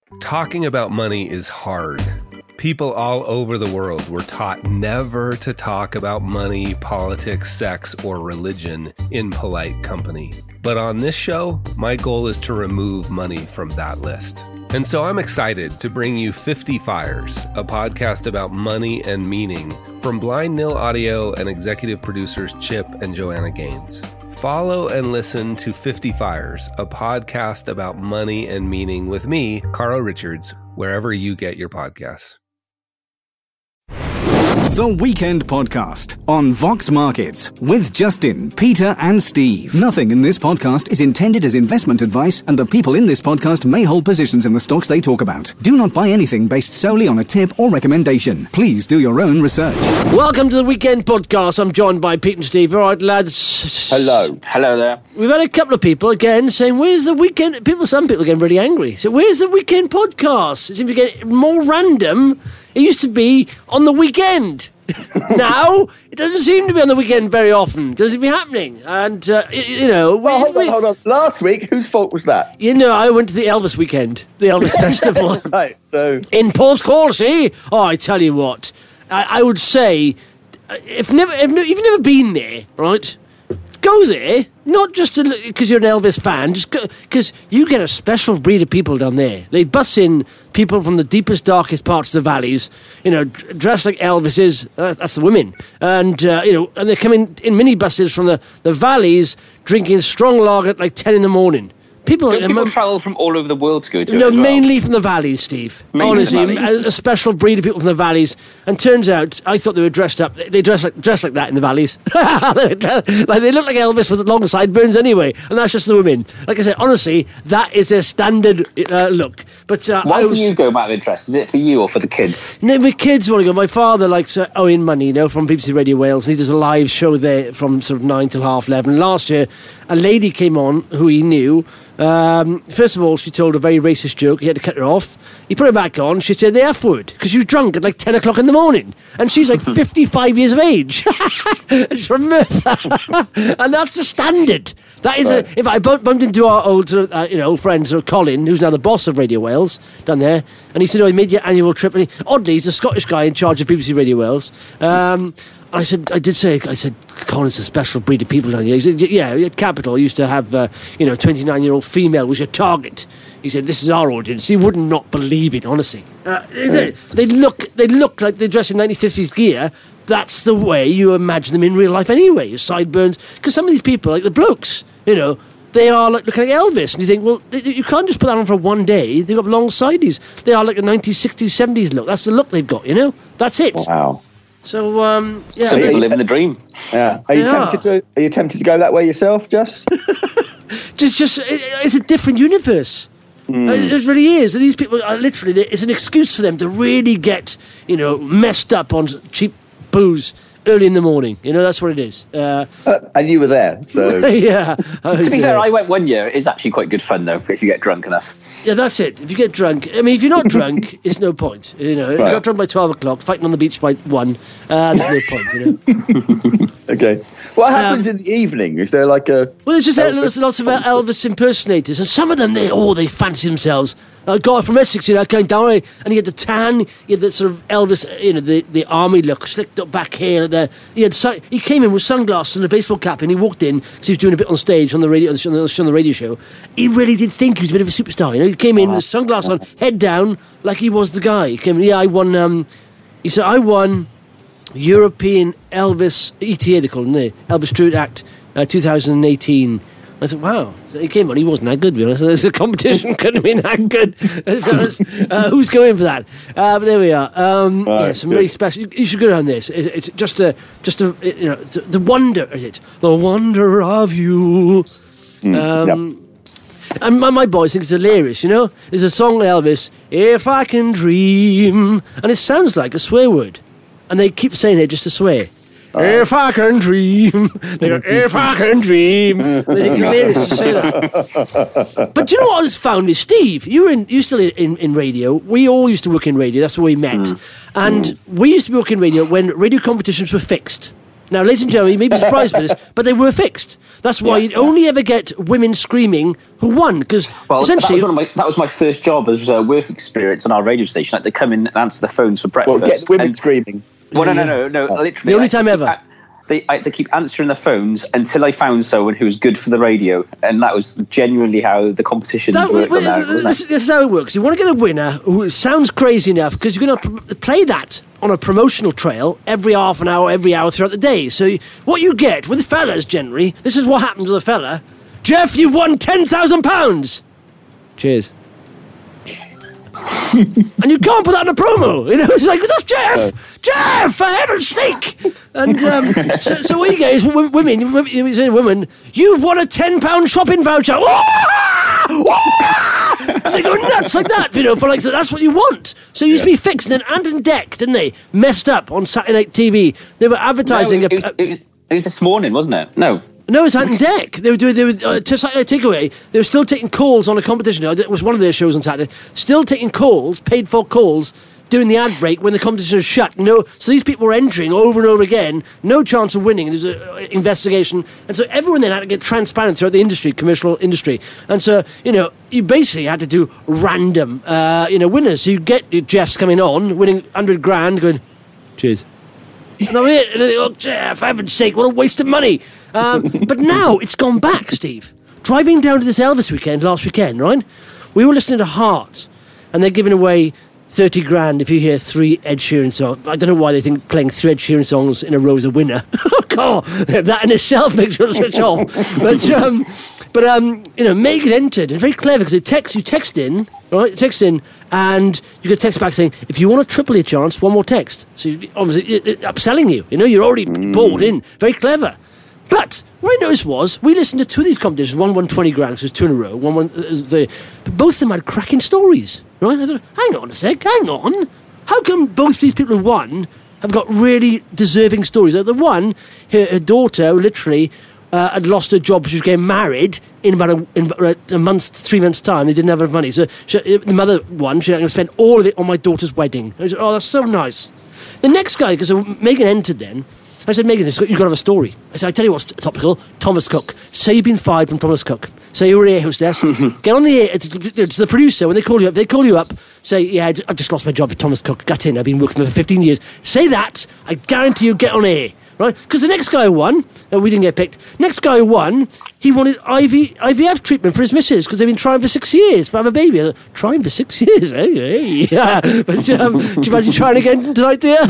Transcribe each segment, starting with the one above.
Talking about money is hard. People all over the world were taught never to talk about money, politics, sex, or religion in polite company. But on this show, my goal is to remove money from that list. And so I'm excited to bring you 50 Fires, a podcast about money and meaning from Blind Nil Audio and executive producers Chip and Joanna Gaines. Follow and listen to 50 Fires, a podcast about money and meaning with me, Carl Richards, wherever you get your podcasts. The Weekend Podcast on Vox Markets with Justin, Peter and Steve. Nothing in this podcast is intended as investment advice, and the people in this podcast may hold positions in the stocks they talk about. Do not buy anything based solely on a tip or recommendation. Please do your own research. Welcome to the Weekend Podcast. I'm joined by Pete and Steve. All right, lads. Hello. Hello there. We've had a couple of people again saying, where's the weekend? Some people are getting really angry. So where's the Weekend Podcast? It seems to get more random. It used to be on the weekend. Now, it doesn't seem to be on the weekend very often. Does it be happening? And, Well, hold on. Last week, whose fault was that? I went to the Elvis weekend, the Elvis Festival. Right, so... In Paul's Call, see? Oh, I tell you what. I would say, if you've never been there, right, go there. Not just because you're an Elvis fan, just because you get a special breed of people down there. They bus in people from the deepest, darkest parts of the valleys, dressed like Elvis is. That's the women. And, and they come in minibuses from the valleys, drinking strong lager at like 10 in the morning. People travel from all over the world to go to it No, as well. mainly from the valleys, Steve. Honestly, a special breed of people from the valleys. And turns out, I thought they were dressed up. They dress like that in the valleys. They look like Elvis with long sideburns anyway. And that's just the women. Like I said, honestly, that is a standard look. But why do you go out of interest? Is it for you or for the kids? No, my kids want to go. My father likes Owen Money, from BBC Radio Wales. And he does a live show there from sort of 9 till half 11. Last year, a lady came on who he knew. First of all, she told a very racist joke. He had to cut her off. He put her back on. She said the F word because she was drunk at like 10 o'clock in the morning. And she's like 55 years of age. It's from Merthyr. And that's the standard. That is if I bumped into our old friend, Colin, who's now the boss of Radio Wales down there. And he said, he made your annual trip. And oddly, he's a Scottish guy in charge of BBC Radio Wales. I said, Colin's a special breed of people down here. He said, yeah, at Capital used to have, 29-year-old female was your target. He said, this is our audience. You would not believe it, honestly. They look like they're dressed in 1950s gear. That's the way you imagine them in real life anyway, your sideburns. Because some of these people, like the blokes, they are like looking like Elvis. And you think, well, you can't just put that on for one day. They've got long sideys. They are like a 1960s, 70s look. That's the look they've got, That's it. Wow. So, Some people living the dream. Yeah. Are you tempted to go that way yourself, Just? just it's a different universe. It really is. These people are literally, it's an excuse for them to really get, messed up on cheap booze early in the morning. That's what it is. And you were there, so... Yeah. To be fair, I went one year. It's actually quite good fun, though, if you get drunk enough. Yeah, that's it. If you get drunk... if you're not drunk, it's no point. If you're not drunk by 12 o'clock, fighting on the beach by 1, there's no point, Okay. What happens in the evening? Is there like a... Well, there's just lots of Elvis impersonators, and some of them, they fancy themselves. A guy from Essex, came down, and he had the tan, he had the sort of Elvis, the army look, slicked up back hair. He came in with sunglasses and a baseball cap, and he walked in because he was doing a bit on stage on the radio, on the radio show. He really did think he was a bit of a superstar. He came in with sunglasses on, head down, like he was the guy. He came, I won. He said, I won European Elvis ETA, they call him there, Elvis Tribute Act 2018. I thought, wow. He came on, he wasn't that good, to be honest. The competition couldn't have been that good. Who's going for that? But there we are. Some really special. You should go down this. It's just the wonder, is it? The wonder of you. And my boys think it's hilarious, There's a song by Elvis, If I Can Dream, and it sounds like a swear word. And they keep saying it just to swear. If I can dream. They go, if I can dream. They think it's hilarious to say that. But do you know what I found is, Steve, you're still in radio. We all used to work in radio. That's where we met. And we used to work in radio when radio competitions were fixed. Now, ladies and gentlemen, you may be surprised by this, but they were fixed. That's why you'd only ever get women screaming who won, because essentially... That was my first job as a work experience on our radio station. I had to come in and answer the phones for breakfast. Well, get the women screaming. Well, no, literally. The only time ever. I had to keep answering the phones until I found someone who was good for the radio, and that was genuinely how the competition worked. This is how it works. You want to get a winner who sounds crazy enough, because you're going to play that on a promotional trail every half an hour, every hour throughout the day. So what you get with fellas generally, this is what happens with a fella. Jeff, you've won £10,000. Cheers. And you can't put that in a promo, it's like, that's Jeff! Jeff, for heaven's sake! And so what you get is women, you've won a £10 shopping voucher! And they go nuts like that, that's what you want. So you used to be fixed. And then Ant and Dec, didn't they? Messed up on Saturday Night TV. They were advertising... It was this morning, wasn't it? No, it's Ant and Dec. They were Saturday Night Takeaway. They were still taking calls on a competition. It was one of their shows on Saturday. Still taking calls, paid for calls, during the ad break when the competition was shut. So these people were entering over and over again. No chance of winning. There was an investigation. And so everyone then had to get transparent throughout the industry, commercial industry. And so, you basically had to do random, winners. So you get Jeff's coming on, winning 100 grand, going, cheers. And I'm here. And they go, Jeff, for heaven's sake, what a waste of money. But now it's gone back, Steve. Driving down to this Elvis weekend last weekend, right? We were listening to Heart, and they're giving away 30 grand if you hear 3 Ed Sheeran songs. I don't know why they think playing 3 Ed Sheeran songs in a row is a winner. God, that in itself makes you want to switch off. But Megan entered, and very clever, because you text in, right? Text in, and you get a text back saying, if you want a triple your chance, one more text. So obviously, it upselling you. You're already bought in. Very clever. But what I noticed was, we listened to 2 of these competitions. One won 20 grand, so it was 2 in a row. But both of them had cracking stories, right? I thought, hang on a sec, hang on. How come both these people who won have got really deserving stories? Like the one, her daughter literally had lost her job. She was getting married in about a month, 3 months' time. They didn't have enough money. So the mother won. She's going to spend all of it on my daughter's wedding. I said, oh, that's so nice. The next guy, because Megan entered then, I said, Megan, you've got to have a story. I said, I tell you what's topical, Thomas Cook. Say you've been fired from Thomas Cook. Say you're an air hostess. Get on the air to the producer. When they call you up, say, yeah, I just lost my job at Thomas Cook. Got in. I've been working for 15 years. Say that. I guarantee you get on air. Right? Because the next guy who won, we didn't get picked. Next guy who won, he wanted IVF treatment for his missus because they've been trying for 6 years to have a baby. I thought, trying for 6 years? Hey. Yeah. But do you fancy trying again tonight, dear?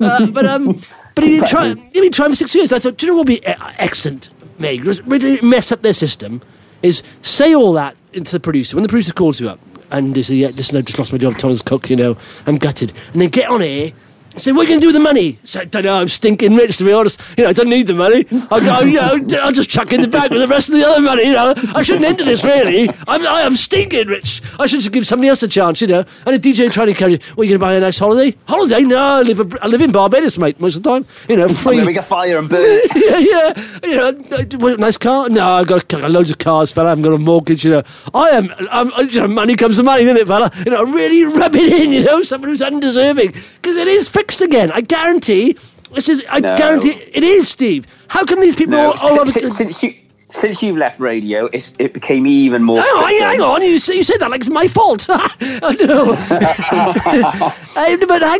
But he'd been trying for 6 years. I thought, do you know what would be excellent, Meg? Really mess up their system is say all that into the producer. When the producer calls you up and they say, yeah, listen, I just lost my job, Thomas Cook, I'm gutted. And then get on air. I said, what are you going to do with the money? I said, I don't know, I'm stinking rich, to be honest. I don't need the money. I'll just chuck in the bag with the rest of the other money, I shouldn't enter this, really. I am stinking rich. I should just give somebody else a chance, And a DJ trying to carry, what, are you going to buy a nice holiday? Holiday? No, I live in Barbados, mate, most of the time. Free. Make a fire and burn it. Yeah. Nice car? No, I've got loads of cars, fella. I've got a mortgage, money comes to money, isn't it, fella? Really rub it in, someone who's undeserving. Because it is fixed again. I guarantee. Guarantee it is, Steve. How come these people all over? Since you've left radio, it became even more. Hang on. You said that like it's my fault. No. But hang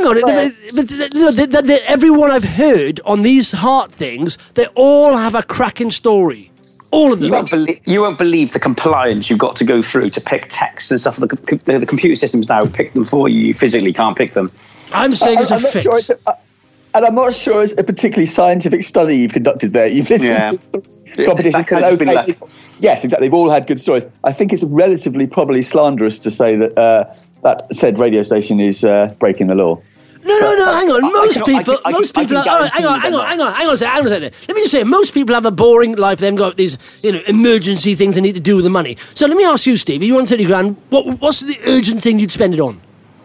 on. Everyone I've heard on these Heart things, they all have a cracking story. All of them. You won't believe the compliance you've got to go through to pick text and stuff. The computer systems now pick them for you. You physically can't pick them. I'm saying it's a fix. And I'm not sure it's a particularly scientific study you've conducted there. You've listened to competitions. Yes, exactly. They've all had good stories. I think it's relatively probably slanderous to say that that said radio station is breaking the law. No, hang on. Most people. Hang on a second. Let me just say, most people have a boring life. They've got these, emergency things they need to do with the money. So let me ask you, Steve. If you want 30 grand, what's the urgent thing you'd spend it on?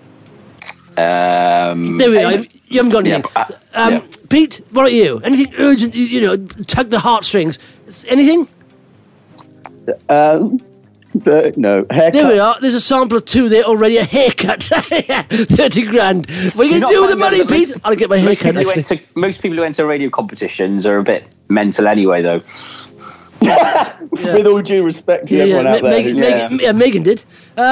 There we go. You haven't got anything. Pete, what about you? Anything urgent? Tug the heartstrings. Anything? No, haircut. There we are. There's a sample of 2 there already. A haircut. 30 grand. What are you going to do with the money, Pete? I'll get my haircut. Most people who enter radio competitions are a bit mental anyway, though. With all due respect to everyone out there. Megan did.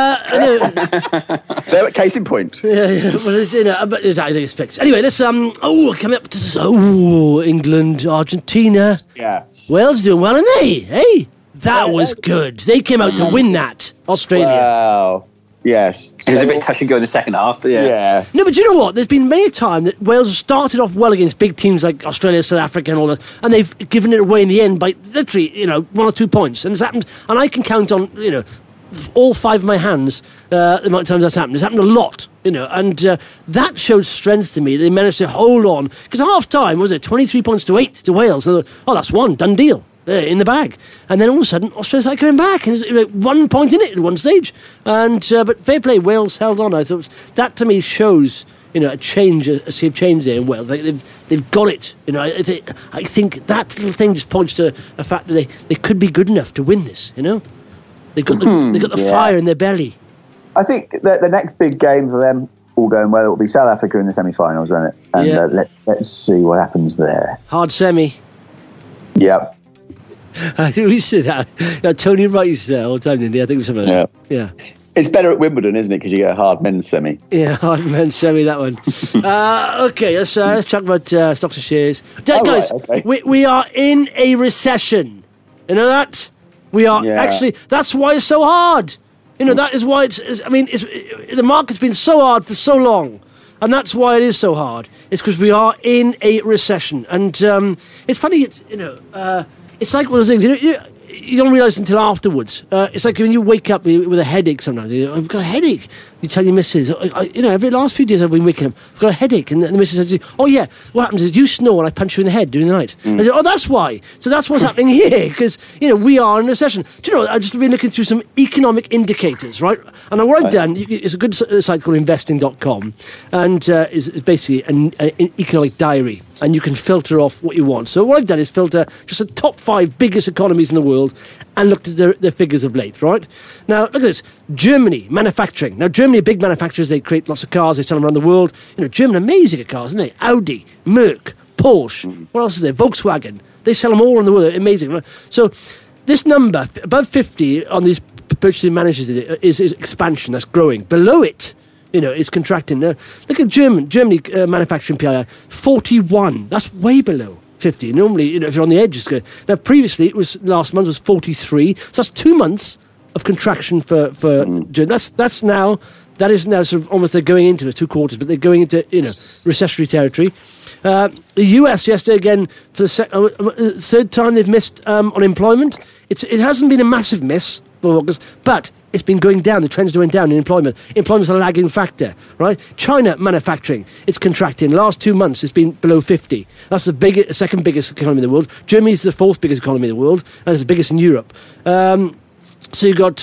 Case in point. But it's I expect. Anyway, let's coming up to this. England, Argentina. Yes. Wales doing well, aren't they? Hey, that was good. They came out to win that. Australia. Wow. Yes. It was a bit touch and go in the second half, but yeah. No, but you know what? There's been many a time that Wales have started off well against big teams like Australia, South Africa and all that, and they've given it away in the end by literally, 1 or 2 points. And it's happened, and I can count on, all 5 of my hands the amount of times that's happened. It's happened a lot, and that showed strength to me. They managed to hold on. Because half time, was it 23 points to 8 to Wales? So that's one, done deal. In the bag, and then all of a sudden Australia started coming back, and it was 1 point in it at one stage. And but fair play, Wales held on. I thought that to me shows a change, a sea of change there in Wales. They've got it. I think that little thing just points to the fact that they could be good enough to win this. They've got the fire in their belly. I think that the next big game for them, all going well, it will be South Africa in the semi-finals, won't it? And let's see what happens there. Hard semi. Yep. We said that. Tony Wright used to say that all the time, didn't he? I think it was something like that. Yeah. It's better at Wimbledon, isn't it? Because you get a hard men's semi. Yeah, hard men's semi, that one. Okay, let's talk about stocks and shares. Guys, right, okay. we are in a recession. You know that? We are actually. That's why it's so hard. That is why the market's been so hard for so long. And that's why it is so hard. It's because we are in a recession. And it's funny, it's like one of those things, you don't realise until afterwards. It's like when you wake up with a headache sometimes. I've got a headache. You tell your missus, every last few days I've been waking up, I've got a headache. And the missus says, oh yeah, what happens is you snore and I punch you in the head during the night. I say, oh, that's why. So that's what's happening here, because, we are in a recession. Do you know, I've just been looking through some economic indicators, right? And what I've done, it's a good site called investing.com, and it's basically an economic diary, and you can filter off what you want. So what I've done is filter just the top 5 biggest economies in the world and looked at their figures of late, right? Now, look at this. Germany, manufacturing. Now, Germany are big manufacturers. They create lots of cars. They sell them around the world. Germany are amazing at cars, aren't they? Audi, Merc, Porsche. What else is there? Volkswagen. They sell them all around the world. They're amazing, right? So this number, above 50 on these purchasing managers, is expansion. That's growing. Below it, is contracting. Now, look at Germany manufacturing PII, 41. That's way below 50. Normally, if you're on the edge, it's good. Now, previously, last month was 43. So that's 2 months of contraction for Germany. That is now sort of almost they're going into it, 2 quarters, but they're going into recessionary territory. The US yesterday again for the third time they've missed unemployment. It hasn't been a massive miss for August, but it's been going down. The trend's going down in employment. Employment's a lagging factor, right? China manufacturing, it's contracting. Last 2 months, it's been below 50. That's the second biggest economy in the world. Germany's the 4th biggest economy in the world, and it's the biggest in Europe. So you've got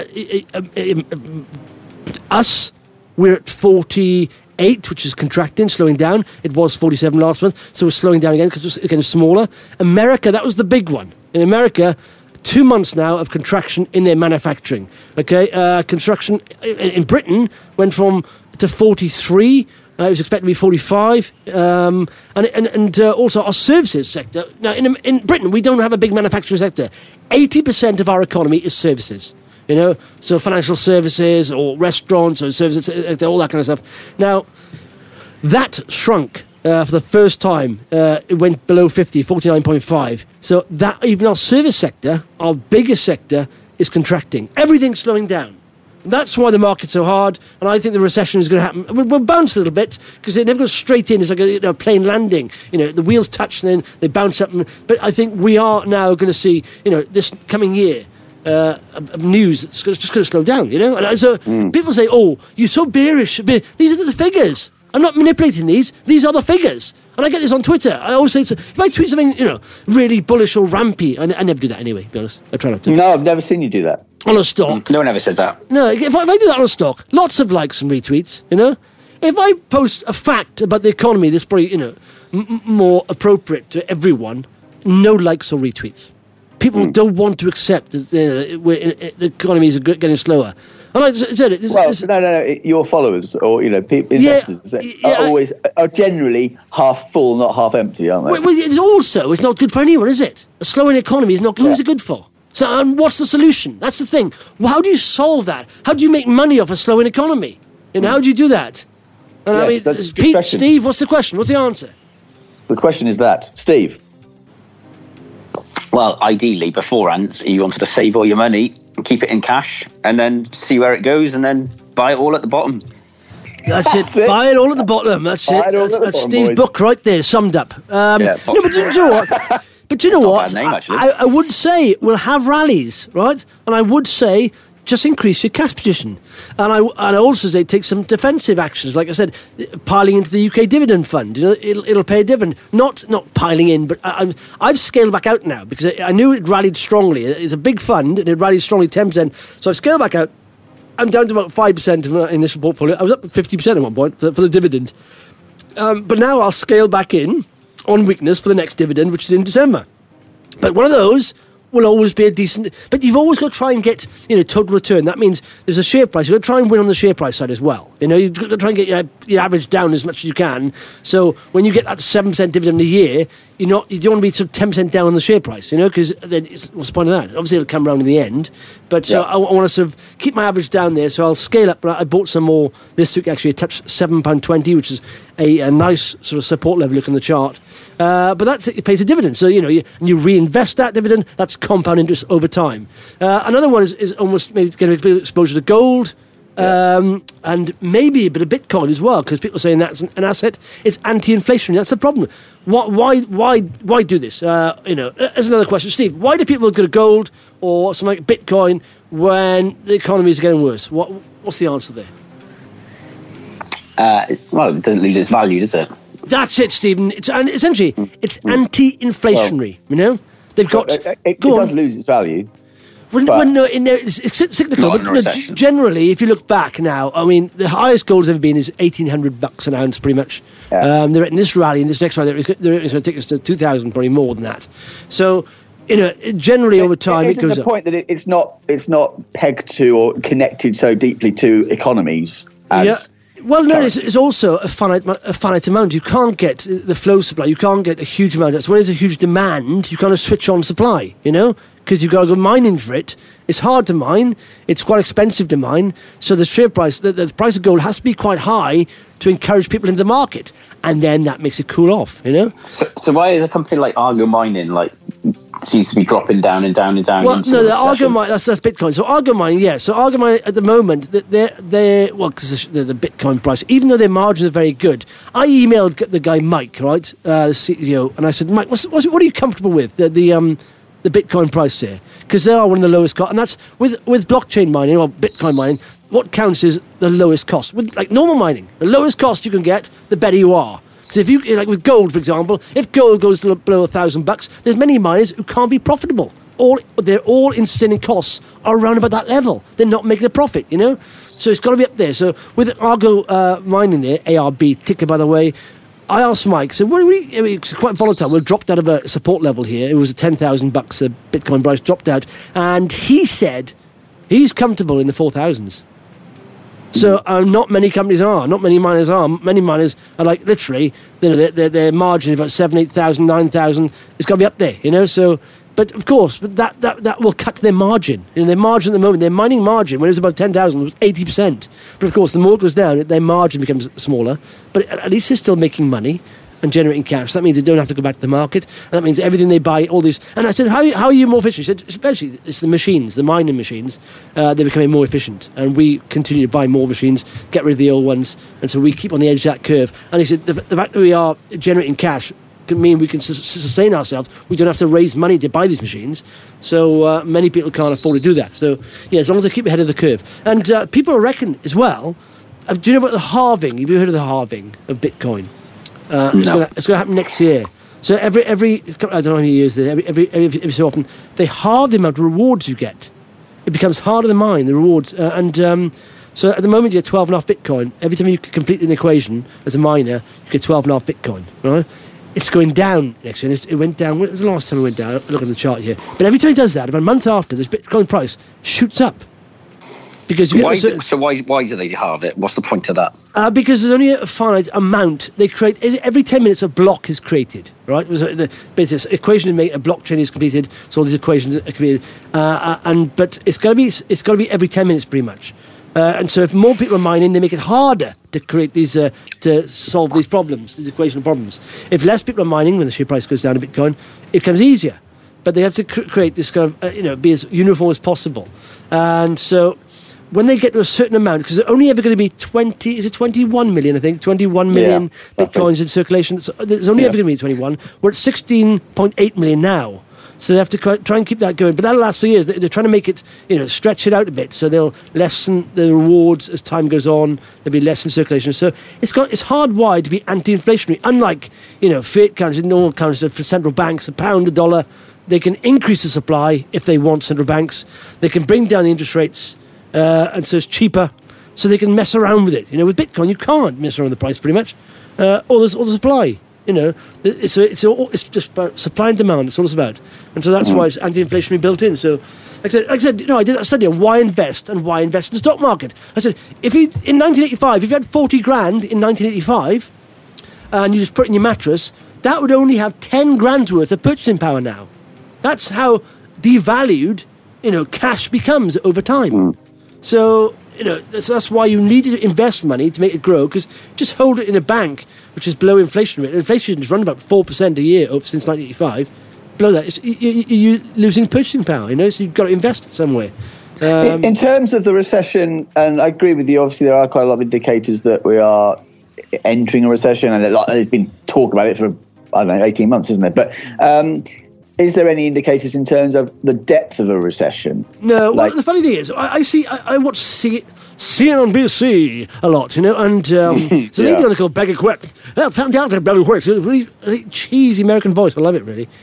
us. We're at 48, which is contracting, slowing down. It was 47 last month, so we're slowing down again because it's getting smaller. America, that was the big one. In America, 2 months now of contraction in their manufacturing. Okay, construction in Britain went to 43. It was expected to be 45, and also our services sector. Now, in Britain, we don't have a big manufacturing sector. 80% of our economy is services. So financial services or restaurants or services, all that kind of stuff. Now, that shrunk for the first time. It went below 50, 49.5. So that even our service sector, our biggest sector, is contracting. Everything's slowing down. That's why the market's so hard, and I think the recession is going to happen. We'll bounce a little bit because it never goes straight in. It's like a plane landing. The wheels touch and then they bounce up. But I think we are now going to see, this coming year, news that's just going to slow down. And so people say, "Oh, you're so bearish." These are the figures. I'm not manipulating these. These are the figures. And I get this on Twitter. I always say, if I tweet something, really bullish or rampy, I never do that anyway, to be honest. I try not to. No, I've never seen you do that. On a stock. No one ever says that. No, if I do that on a stock, lots of likes and retweets, If I post a fact about the economy that's probably, more appropriate to everyone, no likes or retweets. people don't want to accept that the economy is getting slower. And like I said, no. Your followers or investors are generally half full, not half empty, aren't they? Well, it's not good for anyone, is it? A slowing economy is not good. Who's it good for? So, and what's the solution? That's the thing. Well, how do you solve that? How do you make money off a slowing economy? And how do you do that? And that's a good question. Steve, what's the question? What's the answer? The question is that, Steve. Well, ideally, beforehand, you wanted to save all your money, keep it in cash, and then see where it goes, and then buy it all at the bottom. That's it. Buy it all at the bottom. That's it. That's Steve's book right there, summed up. No, but do you know what? But do you know what? I would say we'll have rallies, right? And I would say just increase your cash position. And I also say take some defensive actions. Like I said, piling into the UK dividend fund. It'll pay a dividend. Not piling in, but I've scaled back out now because I knew it rallied strongly. It's a big fund and it rallied strongly 10%. So I've scaled back out. I'm down to about 5% of my initial portfolio. I was up 50% at one point for the dividend. But now I'll scale back in on weakness for the next dividend, which is in December. But one of those will always be a decent... But you've always got to try and get, total return. That means there's a share price. You've got to try and win on the share price side as well. You've got to try and get your average down as much as you can. So when you get that 7% dividend a year, you don't want to be sort of 10% down on the share price, because then what's the point of that? Obviously, it'll come around in the end. But so I want to sort of keep my average down there. So I'll scale up. I bought some more this week, actually. I touched £7.20, which is a nice sort of support level look on the chart. But that's it pays a dividend. So, you reinvest that dividend, that's compound interest over time. Another one is almost maybe getting a bit of exposure to gold and maybe a bit of Bitcoin as well, because people are saying that's an asset. It's anti-inflationary. That's the problem. Why do this? As another question, Steve, why do people go to gold or something like Bitcoin when the economy is getting worse? What's the answer there? Well, it doesn't lose its value, does it? That's it, Stephen. It's anti-inflationary. They've got. It does lose its value. It's cyclical. But generally, if you look back now, the highest gold has ever been is $1,800 an ounce, pretty much. Yeah. They're in this rally, in this next rally, they're going to take us to 2,000, probably more than that. So, generally over time, it goes the up. Point that it's not pegged to or connected so deeply to economies as. Yeah. Well, no, it's also a finite amount. You can't get the flow supply. You can't get a huge amount. That's when there's a huge demand, you kind of switch on supply, because you've got to go mining for it. It's hard to mine. It's quite expensive to mine. So the share price, the price of gold has to be quite high to encourage people into the market. And then that makes it cool off, So why is a company like Argo Mining, seems to be dropping down and down and down? Well, no, the Argo Mining, that's Bitcoin. So Argo Mining, yeah. So Argo Mining at the moment, because the Bitcoin price, even though their margins are very good, I emailed the guy Mike, right, the CEO, and I said, Mike, what are you comfortable with the Bitcoin price there? Because they are one of the lowest cost, and that's with blockchain mining or Bitcoin mining. What counts is the lowest cost. With normal mining, the lowest cost you can get, the better you are. Because if you with gold, for example, if gold goes to below $1,000, there's many miners who can't be profitable. Their all-in sustaining costs are around about that level. They're not making a profit, So it's got to be up there. So with Argo Mining there, ARB ticker by the way, I asked Mike, so it's quite volatile. We've dropped out of a support level here. It was $10,000. The Bitcoin price dropped out, and he said he's comfortable in the 4,000s. So not many companies are, not many miners are. Many miners are literally, their margin is about 7,000, 8,000, 9,000. It's got to be up there, So, but of course, that will cut their margin. Their margin at the moment, their mining margin, when it was about 10,000, was 80%. But of course, the more it goes down, their margin becomes smaller. But at least they're still making money and generating cash. That means they don't have to go back to the market. And that means everything they buy, all these... And I said, how are you more efficient? He said, especially it's the machines, the mining machines. They're becoming more efficient. And we continue to buy more machines, get rid of the old ones. And so we keep on the edge of that curve. And he said, the fact that we are generating cash can mean we can sustain ourselves. We don't have to raise money to buy these machines. So many people can't afford to do that. So, yeah, as long as they keep ahead of the curve. And people reckon as well, do you know about the halving? Have you heard of the halving of Bitcoin? It's going to happen next year. So every I don't know how many years, every so often, they halve the amount of rewards you get. It becomes harder to mine, the rewards. So at the moment, you get 12.5 Bitcoin. Every time you complete an equation as a miner, you get 12.5 Bitcoin, right? it's going down next year. It went down. When was the last time it went down? Look at the chart here. But every time it does that, about a month after, this Bitcoin price shoots up. Because why do they halve it? What's the point of that? Because there's only a finite amount they create. Every 10 minutes, a block is created, right? The business equation to make a blockchain is completed, so all these equations are created. But it's got to be every 10 minutes, pretty much. And so if more people are mining, they make it harder to create these to solve these problems, these equation problems. If less people are mining, when the share price goes down a Bitcoin, it becomes easier. But they have to create this kind of be as uniform as possible. And so when they get to a certain amount, because they're only ever going to be 21 million, I think, 21 million Bitcoins in circulation. So there's only ever going to be 21. We're at 16.8 million now. So they have to try and keep that going. But that'll last for years. They're trying to make it, stretch it out a bit. So they'll lessen the rewards as time goes on. There'll be less in circulation. So it's hardwired to be anti-inflationary. Unlike, fiat currency, normal currency for central banks, the pound, the dollar, they can increase the supply if they want, central banks. They can bring down the interest rates. And so it's cheaper, so they can mess around with it. With Bitcoin, you can't mess around with the price pretty much, or the supply. It's just about supply and demand. That's all it's about, and so that's why it's anti-inflationary built in. So, like I said, I did that study on why invest and why invest in the stock market. I said, in 1985, if you had 40 grand in 1985, and you just put it in your mattress, that would only have 10 grand's worth of purchasing power now. That's how devalued, cash becomes over time. So, that's why you need to invest money to make it grow, because just hold it in a bank, which is below inflation rate. Inflation has run about 4% a year since 1985. Below that, you're losing purchasing power, so you've got to invest somewhere. In terms of the recession, and I agree with you, obviously there are quite a lot of indicators that we are entering a recession, and there's been talk about it for, 18 months, isn't there? But is there any indicators in terms of the depth of a recession? No. Well, the funny thing is, I watch CNBC a lot, and there's an English called Becky Quick. Found out that Becky Quick, really cheesy American voice. I love it, really.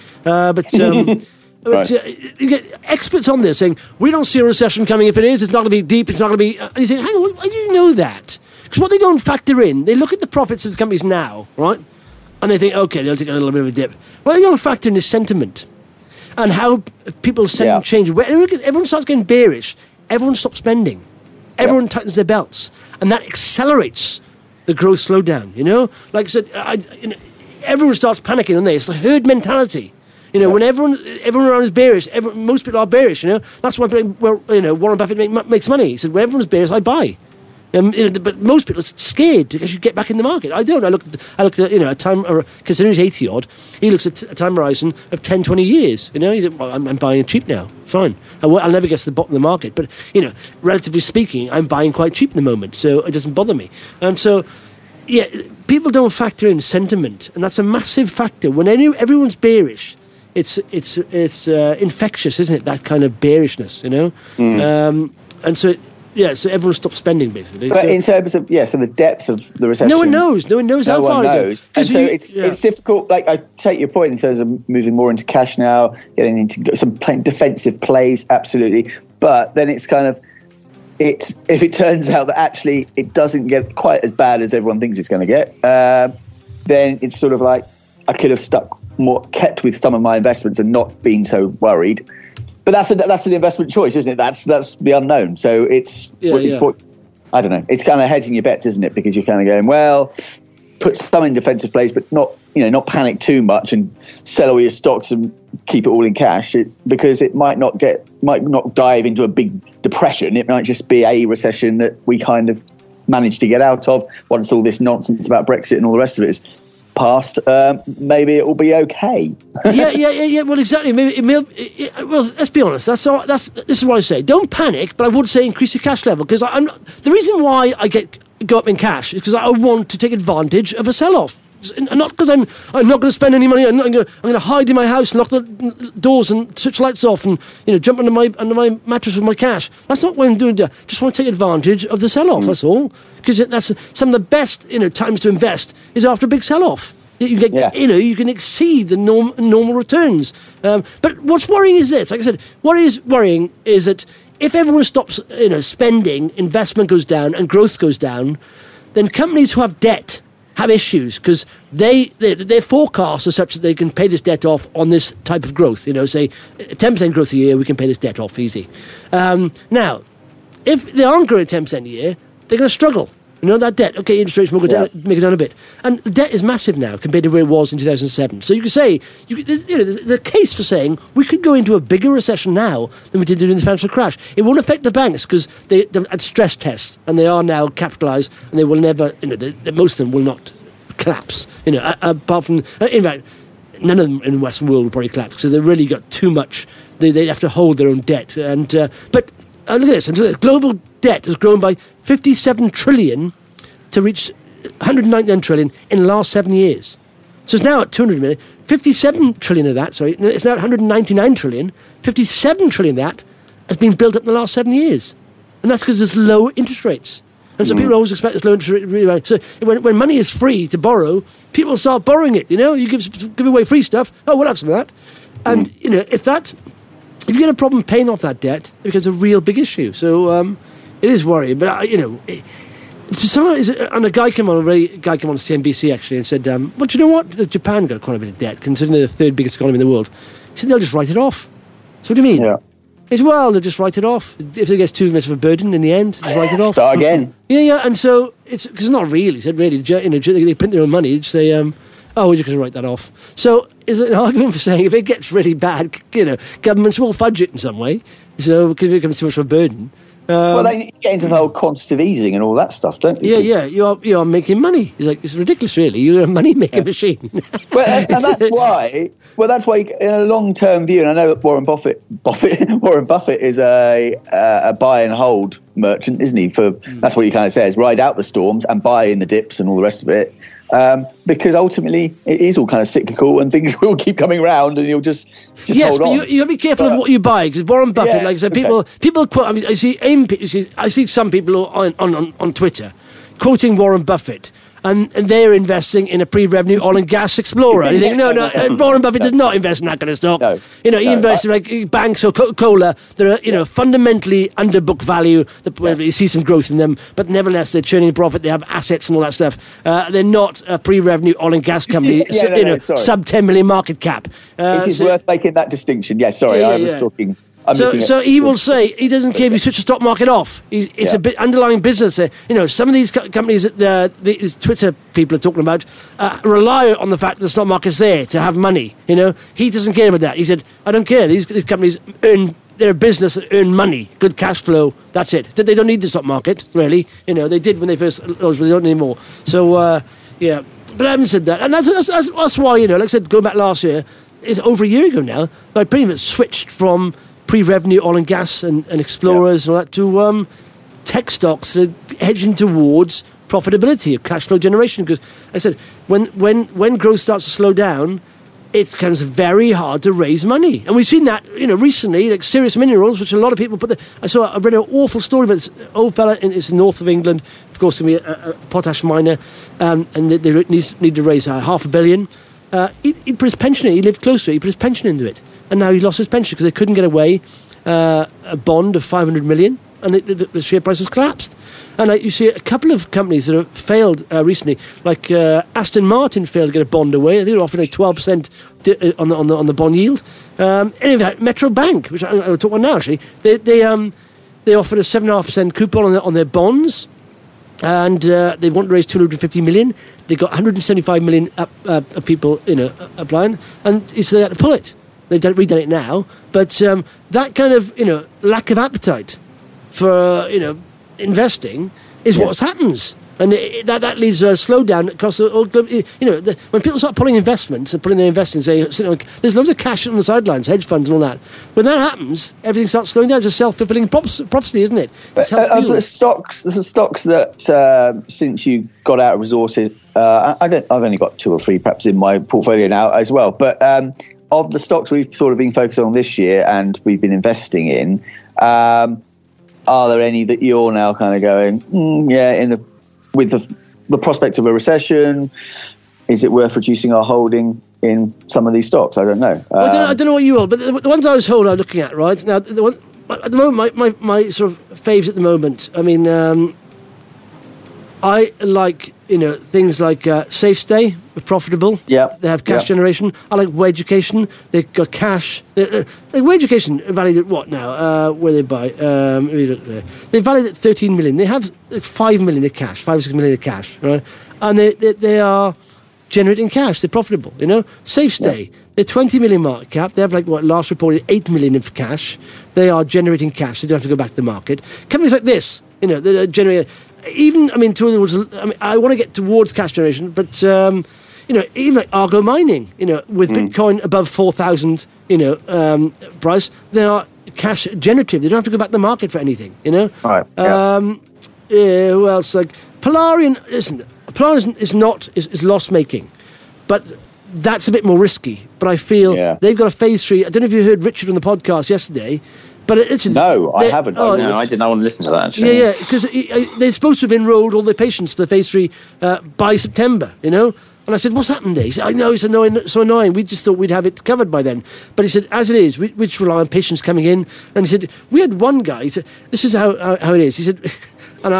You get experts on this saying, we don't see a recession coming. If it is, it's not going to be deep. It's not going to be... And you think, hang on, why do you know that? Because what they don't factor in, they look at the profits of the companies now, right? And they think, okay, they'll take a little bit of a dip. What they don't factor in is sentiment and how people's sentiment changes. When everyone starts getting bearish, everyone stops spending. Everyone tightens their belts. And that accelerates the growth slowdown, Like I said, everyone starts panicking, don't they? It's the herd mentality. When everyone around is bearish, most people are bearish, That's why Warren Buffett makes money. He said, when everyone's bearish, I buy. But most people are scared because you get back in the market. I don't. I look at a time, or considering he's 80 odd, he looks at a time horizon of 10, 20 years. He said, well, I'm buying cheap now. Fine. I'll never get to the bottom of the market. But, relatively speaking, I'm buying quite cheap at the moment. So it doesn't bother me. And so, people don't factor in sentiment. And that's a massive factor. When everyone's bearish, it's infectious, isn't it? That kind of bearishness, and so... so everyone stops spending, basically. But in terms of, so the depth of the recession... No one knows how far it goes. And so it's difficult. Like, I take your point in terms of moving more into cash now, getting into some defensive plays, absolutely. But then it's kind of... if it turns out that actually it doesn't get quite as bad as everyone thinks it's going to get, then it's sort of like, I could have kept with some of my investments and not been so worried. But that's an investment choice, isn't it? That's the unknown. So it's I don't know. It's kind of hedging your bets, isn't it? Because you're kind of going, well, put some in defensive plays, but not panic too much and sell all your stocks and keep it all in cash. Because it might not dive into a big depression. It might just be a recession that we kind of managed to get out of once all this nonsense about Brexit and all the rest of it is past. Maybe it will be okay. Well, exactly. Well, let's be honest. This is what I say. Don't panic, but I would say increase your cash level, because the reason why I go up in cash is because I want to take advantage of a sell-off. And not because I'm not going to spend any money. I'm going to hide in my house, lock the doors, and switch lights off, and jump under my mattress with my cash. That's not what I'm doing. Just want to take advantage of the sell-off. That's all. Because that's some of the best times to invest is after a big sell-off. You get you can exceed the normal returns. But what's worrying is this. Like I said, what is worrying is that if everyone stops spending, investment goes down, and growth goes down, then companies who have debt have issues because their forecasts are such that they can pay this debt off on this type of growth. Say 10% growth a year, we can pay this debt off easy. Now, if they aren't growing 10% a year, they're going to struggle. That debt, okay, interest rates will go down, make it down a bit. And the debt is massive now compared to where it was in 2007. So you could say, there's a case for saying we could go into a bigger recession now than we did during the financial crash. It won't affect the banks because they've had stress tests and they are now capitalised and they will never, most of them will not collapse. Apart from, in fact, none of them in the Western world will probably collapse because they've really got too much. They have to hold their own debt. But look at this, and global debt has grown by 57 trillion to reach 199 trillion in the last 7 years. So it's now at 200 million. 57 trillion of that, it's now at 199 trillion. 57 trillion of that has been built up in the last 7 years. And that's because there's low interest rates. And so people always expect this low interest rate. So when money is free to borrow, people start borrowing it. You give away free stuff. Oh, we'll have some of that. And, if you get a problem paying off that debt, it becomes a real big issue. So it is worrying. But, and a guy came on CNBC actually and said, well, do you know what? Japan got quite a bit of debt, considering they're the third biggest economy in the world. He said, they'll just write it off. So what do you mean? Yeah. He said, well, they'll just write it off. If it gets too much of a burden in the end, just write it off. Start again. Yeah. And so because it's not really. He said, really, they print their own money. They say, we're just going to write that off. So is it an argument for saying if it gets really bad, governments will fudge it in some way. So because it becomes too much of a burden. They get into the whole quantitative easing and all that stuff, don't you? Yeah. You are making money. It's ridiculous, really. You're a money-making machine. And that's why. Well, that's why, in a long-term view, and I know that Warren Buffett is a buy and hold merchant, isn't he? That's what he kind of says: ride out the storms and buy in the dips and all the rest of it. Because ultimately it is all kind of cyclical and things will keep coming around and you'll just hold on. Yes, but you got to be careful of what you buy because Warren Buffett, like I said, people quote. I mean, I see some people on Twitter quoting Warren Buffett. And they're investing in a pre-revenue oil and gas explorer. You think, no, Warren Buffett does not invest in that kind of stock. No, he invests in like banks or Coca-Cola that are, fundamentally under book value. You see some growth in them, but nevertheless they're churning profit. They have assets and all that stuff. They're not a pre-revenue oil and gas company. Sub 10 million market cap. It is worth making that distinction. I was talking. So he will say he doesn't care if you switch the stock market off. It's a bit underlying business. Some of these companies that these Twitter people are talking about rely on the fact that the stock market's there to have money. He doesn't care about that. He said, I don't care. These companies they're a business that earn money, good cash flow. That's it. They don't need the stock market, really. They did when they first launched, but they don't anymore. So, But I haven't said that. And that's why, like I said, going back last year, it's over a year ago now, I pretty much switched from pre-revenue oil and gas and explorers and all that to tech stocks that are hedging towards profitability of cash flow generation. Because I said when growth starts to slow down, it becomes very hard to raise money, and we've seen that recently, like Sirius Minerals, which a lot of people put. I read an awful story about this old fella it's north of England, of course, going to be a potash miner, and they need to raise $500 million. He put his pension in. He lived close to it. He put his pension into it. And now he's lost his pension because they couldn't get away a bond of 500 million, and the share price has collapsed. And you see a couple of companies that have failed recently, like Aston Martin failed to get a bond away. I think they're offering 12% on the bond yield. Anyway, Metro Bank, which I'll talk about now, actually, they offered a 7.5% coupon on their bonds, and they want to raise 250 million. They got 175 million of people applying, and so they had to pull it. They've redone it now, but that kind of lack of appetite for investing is what happens, and that leads to a slowdown across the whole globe. When people start pulling investments and putting their investments, there's loads of cash on the sidelines, hedge funds and all that. When that happens, everything starts slowing down. It's a self-fulfilling prophecy, isn't it? The stocks that since you got out of resources, I've only got 2 or 3 perhaps in my portfolio now as well, but. Of the stocks we've sort of been focused on this year and we've been investing in, are there any that you're now kind of going, with the prospect of a recession, is it worth reducing our holding in some of these stocks? I don't know. I don't know what you are, but the ones I was looking at, right now, at the moment, my sort of faves at the moment. I mean, I like, things like Safe Stay, profitable. Yeah. They have cash generation. I like Way Education. They've got cash. Way Education valued at what now? Where they buy? Let me look there. They valued at 13 million. They have 5 million of cash, 5 or 6 million of cash, right? And they are generating cash. They're profitable, Safe Stay. Yeah. They're 20 million market cap. They have last reported 8 million of cash. They are generating cash. They don't have to go back to the market. Companies like this, that are generating. I want to get towards cash generation, but even like Argo Mining, with Bitcoin above 4,000, price, they are cash generative. They don't have to go back to the market for anything, Right. Who else? Like Polarian, is loss making, but that's a bit more risky. But I feel they've got a phase 3. I don't know if you heard Richard on the podcast yesterday. But I haven't. No, I didn't. I want to listen to that, actually. Yeah, because they're supposed to have enrolled all their patients to the phase 3 by September, And I said, what's happened there? He said, I know, it's so annoying. We just thought we'd have it covered by then. But he said, as it is, we just rely on patients coming in. And he said, we had one guy, he said, this is how it is. He said, and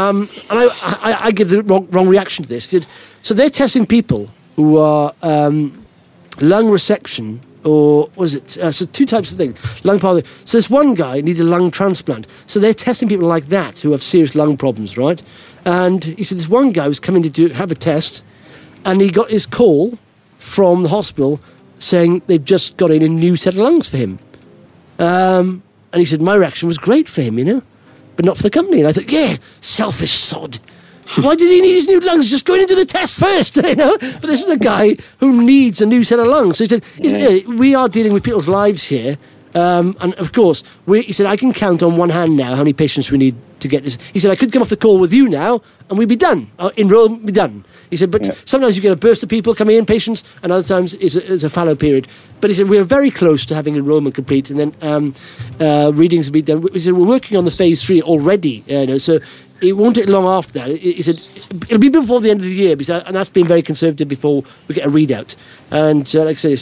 I give the wrong reaction to this. He said, so they're testing people who are lung resection, or was it? So 2 types of things. Lung power. So this one guy needs a lung transplant. So they're testing people like that who have serious lung problems, right? And he said this one guy was coming to have a test, and he got his call from the hospital saying they've just got in a new set of lungs for him. And he said my reaction was great for him, but not for the company. And I thought, yeah, selfish sod. Why did he need his new lungs? Just going into the test first, But this is a guy who needs a new set of lungs. So he said, we are dealing with people's lives here. And of course, he said, I can count on one hand now how many patients we need to get this. He said, I could come off the call with you now and we'd be done. Enrollment be done. He said, but sometimes you get a burst of people coming in, patients, and other times it's a fallow period. But he said, we're very close to having enrollment complete, and then readings will be done. He said, we're working on the phase 3 already, so it won't take long after that. He said, it'll be before the end of the year, and that's been very conservative before we get a readout. And like I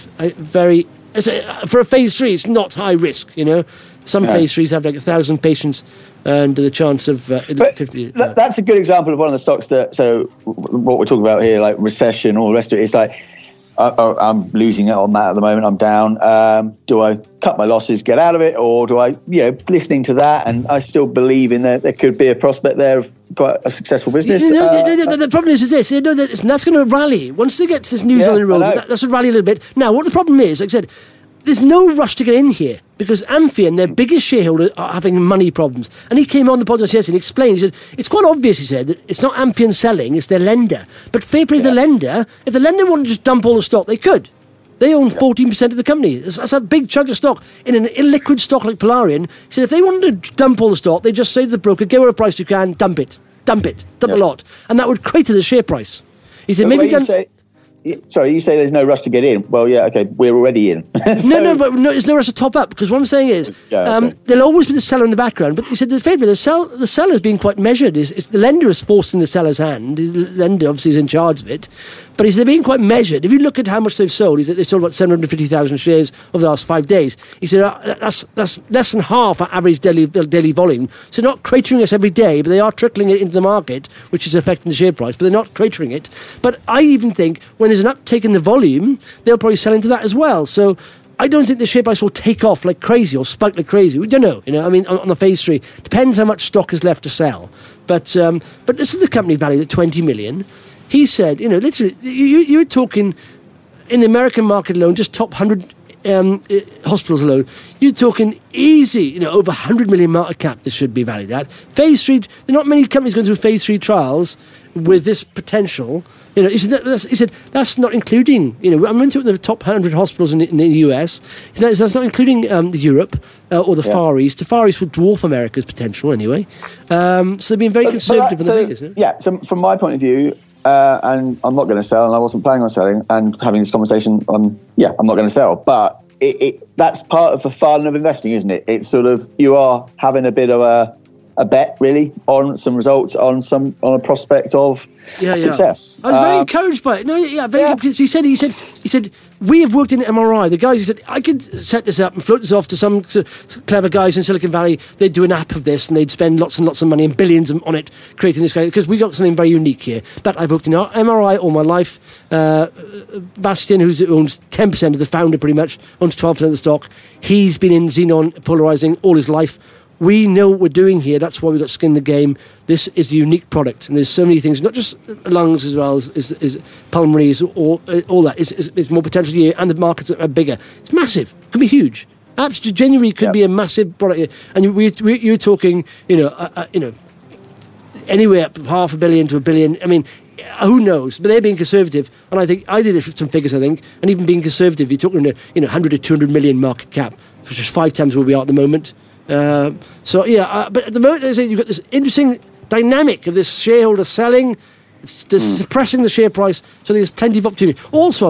say, for a phase 3, it's not high risk, Some phase 3s have 1,000 patients and the chance of 50. That's a good example of one of the stocks that, so what we're talking about here, like recession, all the rest of it, it's like, I'm losing it on that at the moment. I'm down. Do I cut my losses, get out of it, or do I, listening to that, and I still believe in that there could be a prospect there of quite a successful business. The problem is this. That's going to rally once they get to this news on the road. That's going to rally a little bit. Now, what the problem is, like I said, there's no rush to get in here because Amphion, their biggest shareholder, are having money problems. And he came on the podcast yesterday and explained, he said, it's quite obvious, he said, that it's not Amphion selling, it's their lender. But fair play to the lender, if the lender wanted to just dump all the stock, they could. They own 14% of the company. That's a big chunk of stock. In an illiquid stock like Polarian, he said, if they wanted to dump all the stock, they just say to the broker, get whatever price you can, dump it, dump a lot. And that would crater the share price. He said, Sorry, you say there's no rush to get in. Well, yeah, okay, we're already in. No, there's no rush to top up, because what I'm saying is there'll always be the seller in the background. But he said the seller's being quite measured. It's the lender is forcing the seller's hand. The lender obviously is in charge of it. But he said they're being quite measured. If you look at how much they've sold, he said they sold about 750,000 shares over the last 5 days. He said that's less than half our average daily volume. So not cratering us every day, but they are trickling it into the market, which is affecting the share price. But they're not cratering it. But I even think when there's an uptake in the volume, they'll probably sell into that as well. So I don't think the share price will take off like crazy or spike like crazy. We don't know. On the phase 3, depends how much stock is left to sell. But this is the company valued at 20 million. He said, literally, you're talking in the American market alone, just top 100 hospitals alone, you're talking easy, over 100 million market cap this should be valued at. Phase 3, there are not many companies going through phase 3 trials with this potential. He said that's not including, I'm into the top 100 hospitals in the US. That's not including Europe or the Far East. The Far East would dwarf America's potential anyway. So they've been very conservative in the figures. Yeah, so from my point of view, and I'm not going to sell, and I wasn't planning on selling, and having this conversation, I'm not going to sell. But that's part of the fun of investing, isn't it? It's sort of, you are having a bit of a bet really on some results, on a prospect of success. I was very encouraged by it. No, very good, because he said we have worked in MRI. The guys, he said, I could set this up and float this off to some clever guys in Silicon Valley. They'd do an app of this and they'd spend lots and lots of money and billions on it creating this guy, because we got something very unique here. But I've worked in MRI all my life. Bastien, who owns 10% of the founder pretty much, owns 12% of the stock. He's been in xenon polarizing all his life. We know what we're doing here. That's why we've got skin in the game. This is a unique product. And there's so many things, not just lungs as well as pulmonaries, all that. It's more potential here, and the markets are bigger. It's massive. It could be huge. Absolutely, genuinely could be a massive product here. And you're talking, anywhere up from $500 million to $1 billion. I mean, who knows? But they're being conservative. And I think, I did some figures, I think, and even being conservative, you're talking 100 to 200 million market cap, which is 5 times where we are at the moment. But at the moment, you've got this interesting dynamic of this shareholder selling, suppressing the share price, so there's plenty of opportunity. Also,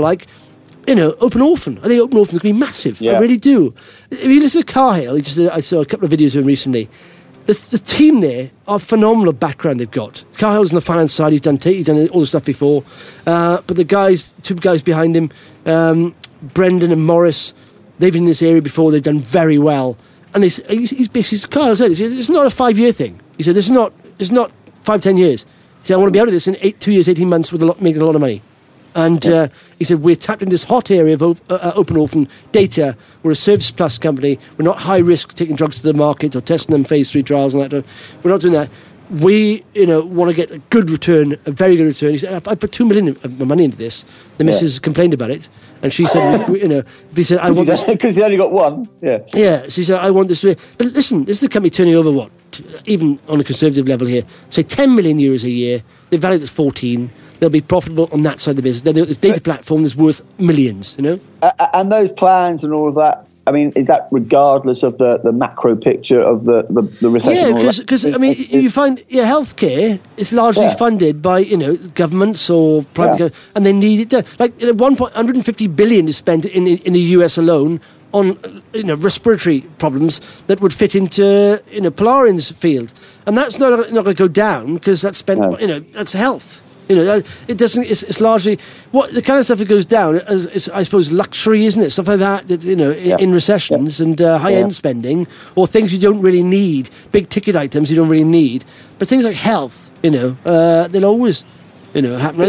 Open Orphan. I think Open Orphan is going to be massive. Yeah. I really do. If you listen to Cahill, I saw a couple of videos of him recently. The team there are phenomenal background they've got. Cahill's on the finance side. He's done all the stuff before. But the guys, 2 guys behind him, Brendan and Morris, they've been in this area before. They've done very well. And he's basically, Cahill said, it's not a 5-year thing. He said, it's not 5-10 years. He said, I want to be out of this in 2 years, 18 months making a lot of money. And he said, we're tapped in this hot area of Open Orphan data. We're a Service Plus company. We're not high risk taking drugs to the market or testing them phase 3 trials and that. We're not doing that. We, want to get a good return, a very good return. He said, I put $2 million of my money into this. The missus complained about it. And she said, he said, I want this. Because he only got one. Yeah. Yeah. So she said, I want this. But listen, this is the company turning over even on a conservative level here, say 10 million euros a year. They're valued at 14. They'll be profitable on that side of the business. Then there's this data platform that's worth millions, And those plans and all of that, I mean, is that regardless of the macro picture of the recession? Yeah, because you find healthcare is largely funded by governments or private, and they need it done. Like 150 billion is spent in the US alone on respiratory problems that would fit into Polarian's field, and that's not going to go down because that's spent. That's health. It doesn't. It's largely what the kind of stuff that goes down is, I suppose, luxury, isn't it? Stuff like that. In recessions and high-end spending, or things you don't really need, big ticket items you don't really need. But things like health, they'll always, happen.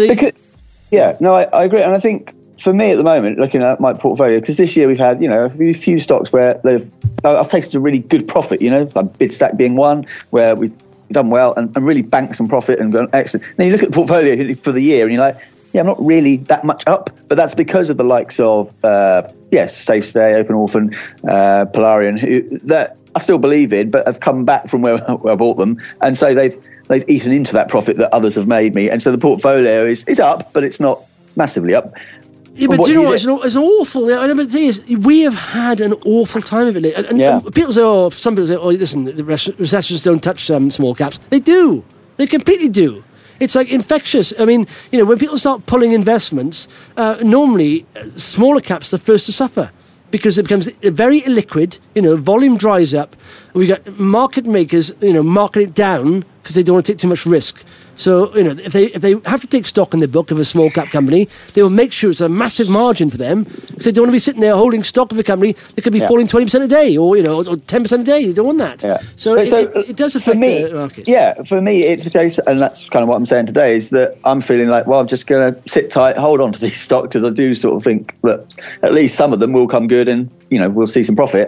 I agree, and I think for me at the moment, looking at my portfolio, because this year we've had a few stocks where I've taken a really good profit. Like Bidstack being one where we've done well and really banked some profit and gone excellent. Then you look at the portfolio for the year and you're like, I'm not really that much up, but that's because of the likes of SafeStay, Open Orphan, Polarian, that I still believe in, but have come back from where I bought them, and so they've eaten into that profit that others have made me, and so the portfolio is up, but it's not massively up. Yeah, but do you know what? It's an awful. I know, but the thing is, we have had an awful time of it. And people say, some people say, listen, the recessions don't touch small caps. They do. They completely do. It's like infectious. I mean, when people start pulling investments, normally smaller caps are the first to suffer because it becomes very illiquid. Volume dries up. We got market makers, market it down because they don't want to take too much risk. So, if they have to take stock in their book of a small cap company, they will make sure it's a massive margin for them because they don't want to be sitting there holding stock of a company that could be falling 20% a day or 10% a day. They don't want that. Yeah. So it does affect the market. Yeah, for me, it's a case, and that's kind of what I'm saying today, is that I'm feeling like, I'm just going to sit tight, hold on to these stocks because I do sort of think that at least some of them will come good and, we'll see some profit.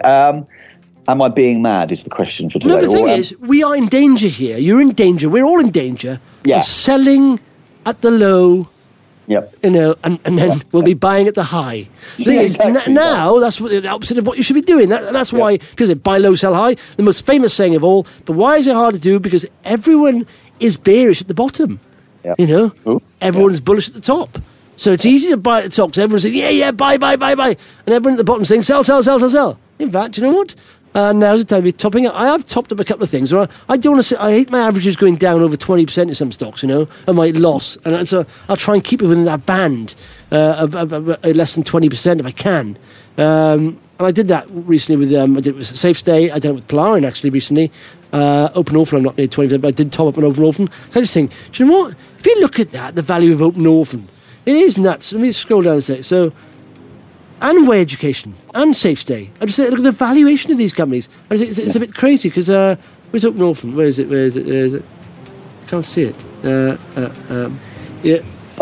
Am I being mad is the question for today. No, the thing is, we are in danger here. You're in danger. We're all in danger. Yeah. Of selling at the low. Yep. And then we'll be buying at the high. The thing is, now that's the opposite of what you should be doing. That's why people say buy low, sell high. The most famous saying of all. But why is it hard to do? Because everyone is bearish at the bottom. Yep. Everyone's bullish at the top. So it's easy to buy at the top because everyone's saying, buy. And everyone at the bottom saying, sell. In fact, you know what? Now's the time to be topping up. I have topped up a couple of things. I don't want to. I hate my averages going down over 20% in some stocks, and my loss. And so I'll try and keep it within that band of less than 20% if I can. And I did that recently with I did it with SafeStay. I did it with Polarian actually recently. Open Orphan, I'm not near 20%, but I did top up on Open Orphan. I just think, do you know what? If you look at that, the value of Open Orphan, it is nuts. Let me scroll down and say, so, and Way Education, and SafeStay. I just say, look at the valuation of these companies. I just think it's a bit crazy, because, where's Open Orphan? Where is it? Can't see it. Yeah.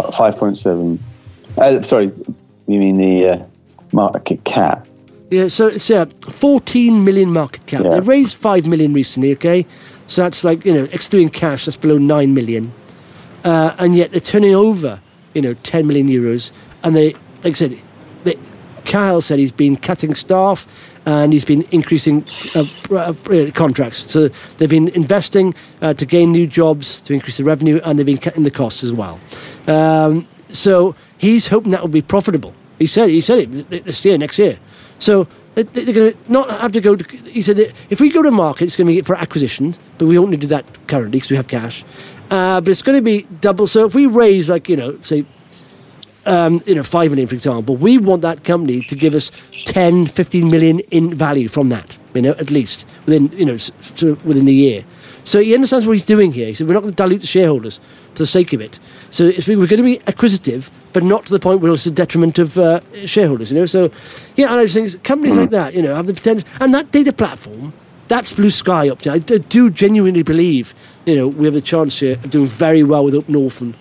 5.7. Sorry, you mean the market cap? Yeah, so it's 14 million market cap. Yeah. They raised 5 million recently, okay? So that's like, excluding cash, that's below 9 million. And yet they're turning over, 10 million euros. And they, like I said, Kyle said he's been cutting staff and he's been increasing contracts. So they've been investing to gain new jobs, to increase the revenue, and they've been cutting the costs as well. So he's hoping that will be profitable. He said it this year, next year. So they're going to not have to go to... He said that if we go to market, it's going to be for acquisition, but we won't need to do that currently because we have cash. But it's going to be double. So if we raise, say... 5 million, for example, we want that company to give us 10, 15 million in value from that, at least within the year. So he understands what he's doing here. He said, we're not going to dilute the shareholders for the sake of it. So we're going to be acquisitive, but not to the point where it's a detriment of shareholders, So, and I just think companies like that, have the potential. And that data platform, that's blue sky up there. I do genuinely believe, we have a chance here of doing very well with Open Orphan.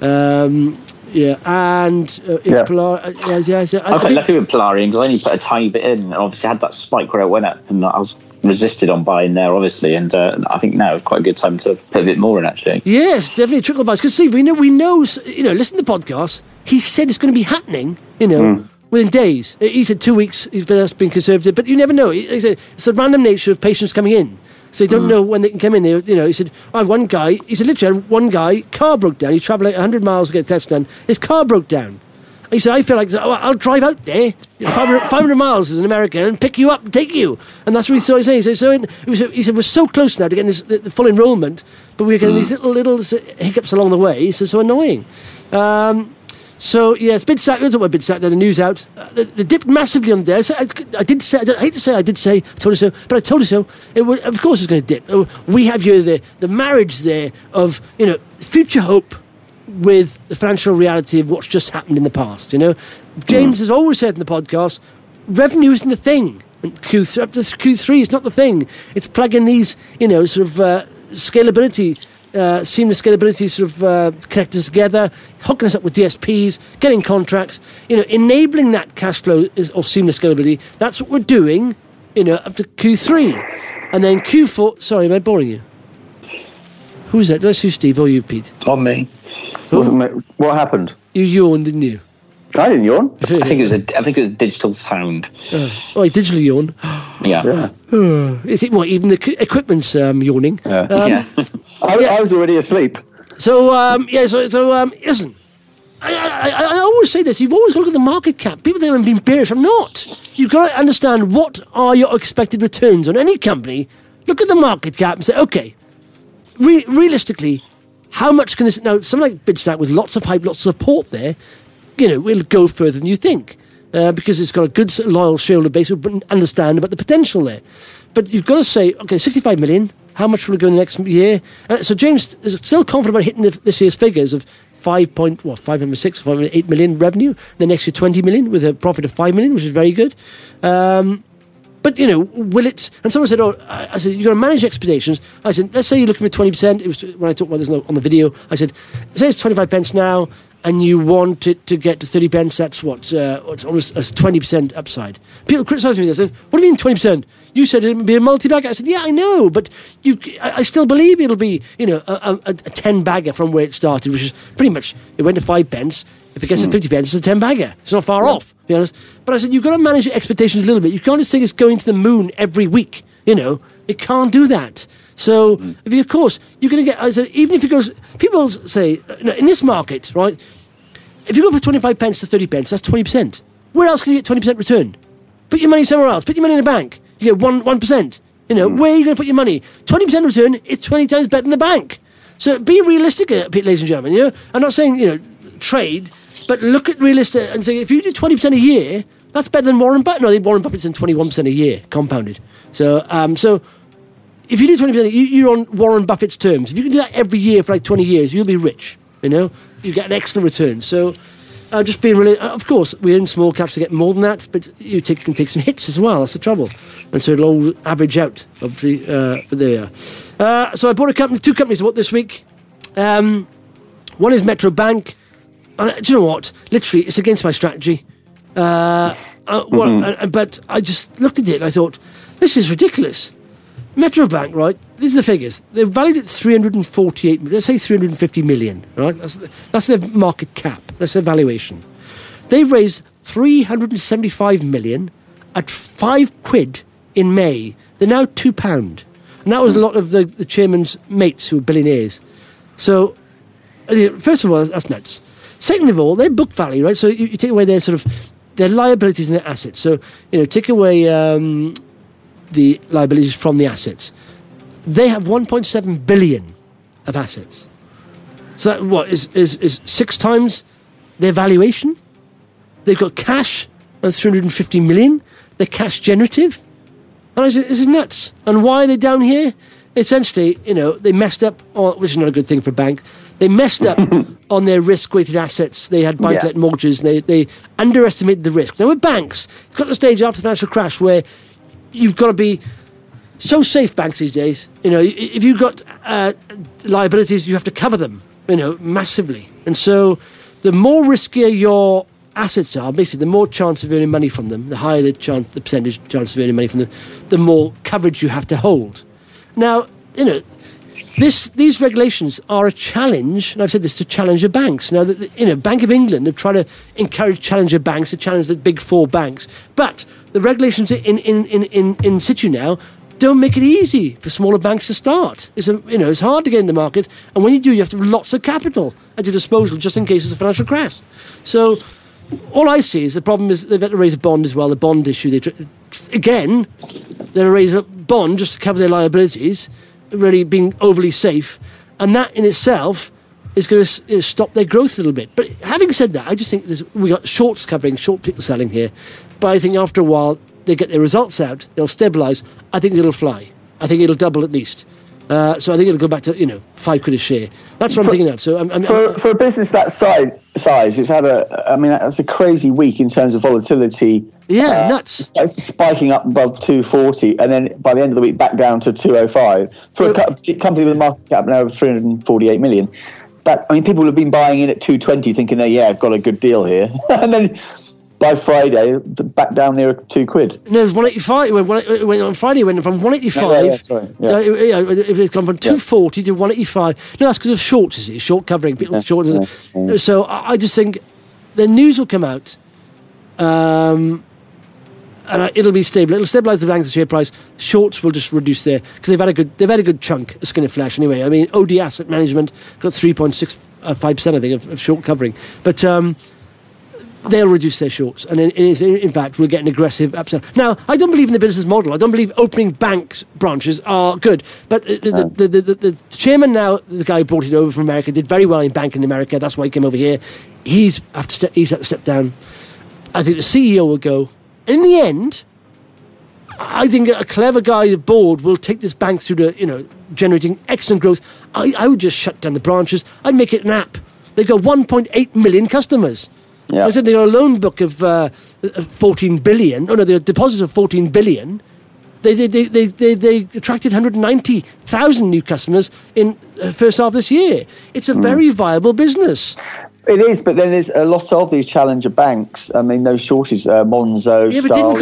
Polarian. I got lucky with Polarian because I only put a tiny bit in, and obviously had that spike where it went up, and I was resisted on buying there, obviously. And I think now is quite a good time to put a bit more in, actually. Yes, definitely a trickle buys. Because Steve, we know. Listen to the podcast. He said it's going to be happening. Within days. He said 2 weeks. That's been conservative, but you never know. He said it's the random nature of patients coming in. So they don't know when they can come in. He said, I had one guy, one guy, car broke down. He travelled like 100 miles to get a test done. His car broke down. He said, I feel like, I'll drive out there, 500 miles as an American, and pick you up and take you. And that's what he saw saying. He said, we're so close now to getting the full enrolment, but we're getting these little hiccups along the way. He said, so annoying. So, yes, BidStack, we'll talk about BidStack, the news out. They dipped massively on there. So I hate to say, I told you so, but I told you so. Of course it's going to dip. We have here the marriage there of, future hope with the financial reality of what's just happened in the past, James has always said in the podcast, revenue isn't the thing. And Q3 is not the thing. It's plugging these, scalability, seamless scalability connectors together, hooking us up with DSPs, getting contracts, enabling that cash flow or seamless scalability. That's what we're doing, up to Q3. And then Q4, sorry, am I boring you? Who's that? That's you, Steve, or you, Pete? On me. What happened? You yawned, didn't you? I didn't yawn. I think it was digital sound. Digital yawn. Yeah. Is it even the equipment's yawning? Yeah. I was already asleep. So listen. I always say this. You've always got to look at the market cap. People think I'm being bearish. I'm not. You've got to understand what are your expected returns on any company. Look at the market cap and say, okay, realistically, how much can this... Now, something like BidStack with lots of hype, lots of support there, will go further than you think because it's got a good, loyal shareholder base who understand about the potential there. But you've got to say, okay, 65 million, how much will it go in the next year? So James is still confident about hitting this year's figures of 5.6, 5.8 million revenue. The next year, 20 million with a profit of 5 million, which is very good. But, will it... And someone said, I said, you've got to manage expectations. I said, let's say you're looking for 20%. It was when I talked about this on the video. I said, say it's 25 pence now, and you want it to get to 30 pence, that's it's almost a 20% upside. People criticise me. They said, what do you mean 20%? You said it would be a multi-bagger. I said, yeah, I know, but I still believe it'll be, a 10-bagger from where it started, which is pretty much, it went to 5 pence. If it gets to 50 pence, it's a 10-bagger. It's not far off, to be honest. But I said, you've got to manage your expectations a little bit. You can't just think it's going to the moon every week, It can't do that. So, of course, you're going to get... I said, even if it goes... People say, in this market, right, if you go from 25 pence to 30 pence, that's 20%. Where else can you get 20% return? Put your money somewhere else. Put your money in a bank. You get 1%. Where are you going to put your money? 20% return is 20 times better than the bank. So be realistic, ladies and gentlemen. I'm not saying, trade, but look at realistic and say, if you do 20% a year, that's better than Warren Buffett. No, Warren Buffett's in 21% a year, compounded. So, if you do 20%, you're on Warren Buffett's terms. If you can do that every year for like 20 years, you'll be rich. You know, you get an excellent return. So, just being really, of course, we're in small caps to get more than that, but you can take some hits as well. That's the trouble, and so it'll all average out. Obviously, but there you are. So I bought two companies I bought this week. One is Metro Bank. And do you know what? Literally, it's against my strategy. But I just looked at it and I thought, this is ridiculous. Metro Bank, right? These are the figures. They're valued at 348. Let's say 350 million. Right? That's their market cap. That's their valuation. They've raised 375 million at £5 in May. They're now £2, and that was a lot of the chairman's mates who are billionaires. So, first of all, that's nuts. Second of all, their book value, right? So you take away their sort of their liabilities and their assets. So take away the liabilities from the assets. They have 1.7 billion of assets. So that what is 6 times their valuation? They've got cash of 350 million. They're cash generative. And I said, this is nuts. And why are they down here? Essentially, they messed up, which is not a good thing for a bank. They messed up on their risk-weighted assets. They had bank-led mortgages. They underestimated the risk. Now, with banks, it's got to the stage after the financial crash where you've got to be so safe, banks these days. If you've got liabilities, you have to cover them, massively. And so the more riskier your assets are, basically, the more chance of earning money from them, the higher the percentage chance of earning money from them, the more coverage you have to hold. Now, these regulations are a challenge, and I've said this, to challenger banks. Now, Bank of England have tried to encourage challenger banks to challenge the big 4 banks, but the regulations in situ now don't make it easy for smaller banks to start. It's hard to get in the market, and when you do, you have to have lots of capital at your disposal just in case there's a financial crash. So, all I see is the problem is they've had to raise a bond as well, the bond issue. They'll raise a bond just to cover their liabilities, really being overly safe, and that in itself is going to stop their growth a little bit. But having said that, I just think we got short people selling here, but I think after a while they get their results out, they'll stabilise. I think it'll fly. I think it'll double at least. So I think it'll go back to £5 a share. That's what I'm thinking of. So for a business that size, it's had that's a crazy week in terms of volatility. Yeah, nuts. It's spiking up above 240, and then by the end of the week back down to 205 for a company with a market cap now of 348 million. But people have been buying in at 220, thinking I've got a good deal here, and then by Friday, back down near £2. No, it was 185. It went on Friday. It went from 185. If it's gone from 240 to 185. No, that's because of shorts. You see, short covering. People short. Yeah. So I just think the news will come out, and it'll be stable. It'll stabilise the bank's share price. Shorts will just reduce there because they've had a good chunk of skin of flesh anyway. OD Asset Management got 3.65%, I think, of short covering, but. They'll reduce their shorts, and in fact, we'll get an aggressive upside. Now, I don't believe in the business model. I don't believe opening bank branches are good. But the chairman now, the guy who brought it over from America, did very well in banking in America. That's why he came over here. He's had to step down. I think the CEO will go. In the end, I think a clever guy at the board will take this bank through to generating excellent growth. I would just shut down the branches. I'd make it an app. They've got 1.8 million customers. Yeah. I said they got a loan book of 14 billion. Oh no, the deposit of 14 billion. They attracted 190,000 new customers in first half of this year. It's a very viable business. It is, but then there's a lot of these challenger banks. No shortage. Monzo,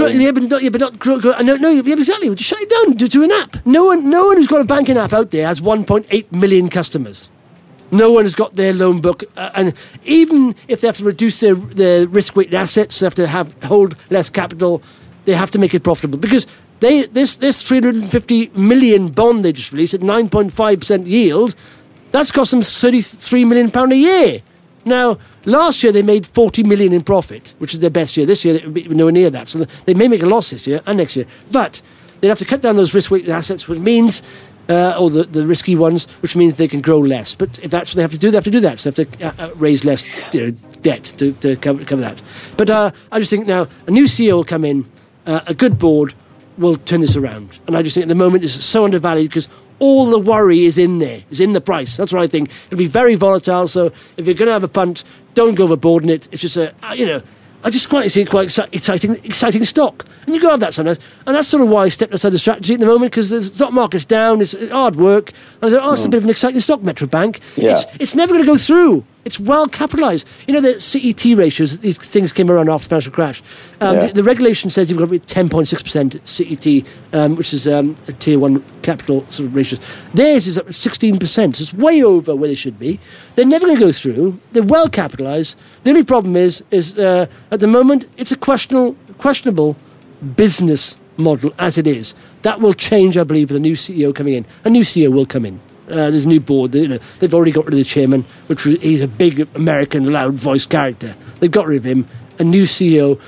exactly. Just shut it down to an app. No one who's got a banking app out there has 1.8 million customers. No one has got their loan book, and even if they have to reduce their risk-weighted assets, they have to hold less capital. They have to make it profitable because this 350 million bond they just released at 9.5% yield, that's cost them £33 million a year. Now, last year they made 40 million in profit, which is their best year. This year they will be nowhere near that, so they may make a loss this year and next year. But they have to cut down those risk-weighted assets, which means. Or the risky ones, which means they can grow less. But if that's what they have to do, they have to do that. So they have to raise less debt to cover that. But I just think now a new CEO will come in, a good board, will turn this around. And I just think at the moment it's so undervalued because all the worry is in there, is in the price. That's what I think. It'll be very volatile. So if you're going to have a punt, don't go overboard in it. It's just I just quite see it quite exciting stock. And you got to have that sometimes. And that's sort of why I stepped outside the strategy at the moment, because the stock market's down, it's hard work. And I thought, it's a bit of an exciting stock, Metro Bank. Yeah. It's never going to go through. It's well capitalised. You know, the CET ratios, these things came around after the financial crash. The regulation says you've got to be 10.6% CET, which is a tier 1 capital sort of ratios. Theirs is up at 16%, so it's way over where they should be. They're never going to go through. They're well capitalised. The only problem is at the moment, it's a questionable business model as it is. That will change, I believe, with a new CEO coming in. A new CEO will come in. There's a new board. They've already got rid of the chairman, he's a big American loud voice character. They've got rid of him. A new CEO.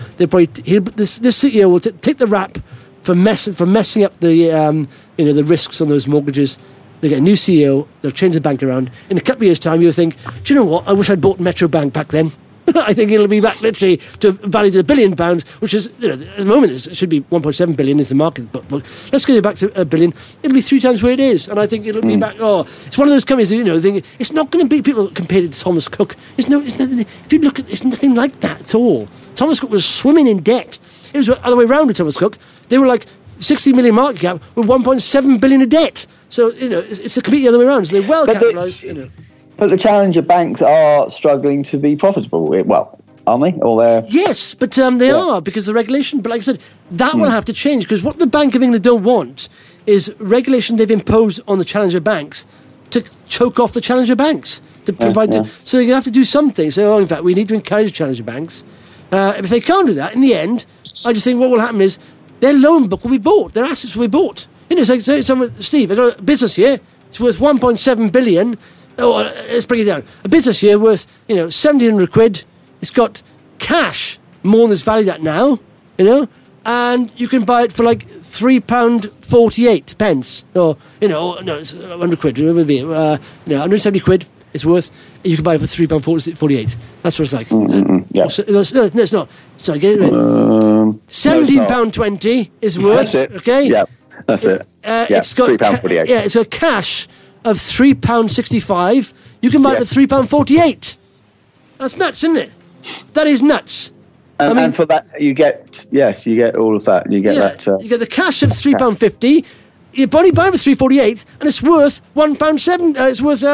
This CEO will take the rap for messing up the the risks on those mortgages. They get a new CEO. They'll change the bank around. In a couple of years' time, you'll think, do you know what? I wish I'd bought Metro Bank back then. I think it'll be back literally to value to £1 billion, which is, at the moment it should be 1.7 billion is the market book. Let's go back to $1 billion. It'll be 3 times where it is, and I think it'll be back. It's one of those companies that think it's not going to be. People compared it to Thomas Cook. It's nothing. If you look at, it's nothing like that at all. Thomas Cook was swimming in debt. It was the other way around with Thomas Cook. They were like 60 million market cap with 1.7 billion of debt. So it's the completely other way around. So they're well capitalised. But the challenger banks are struggling to be profitable. Well, aren't they? Or they're... Yes, but they are, because of the regulation. But like I said, that will have to change, because what the Bank of England don't want is regulation they've imposed on the challenger banks to choke off the challenger banks, to provide... So they're going to have to do something. So, in fact, we need to encourage challenger banks. If they can't do that, in the end, I just think what will happen is their loan book will be bought, their assets will be bought. It's like Steve, I've got a business here, it's worth 1.7 billion. Let's break it down. A business here worth, 1,700 quid. It's got cash more than it's valued at now, and you can buy it for like £3.48 pence, or it's 100 quid. It would be 170 quid. It's worth. You can buy it for £3.48. That's what it's like. Yeah. No, it's not. Sorry, get it right. £17.20 is worth. That's it. Okay. Yeah, that's it. It's got £3.48. It's got cash of £3.65, you can buy it for £3.48. That's nuts, isn't it? That is nuts. And for that, you get all of that. You get that. You get the cash of £3.50. You buy it for £3.48, and it's worth £1.7. It's worth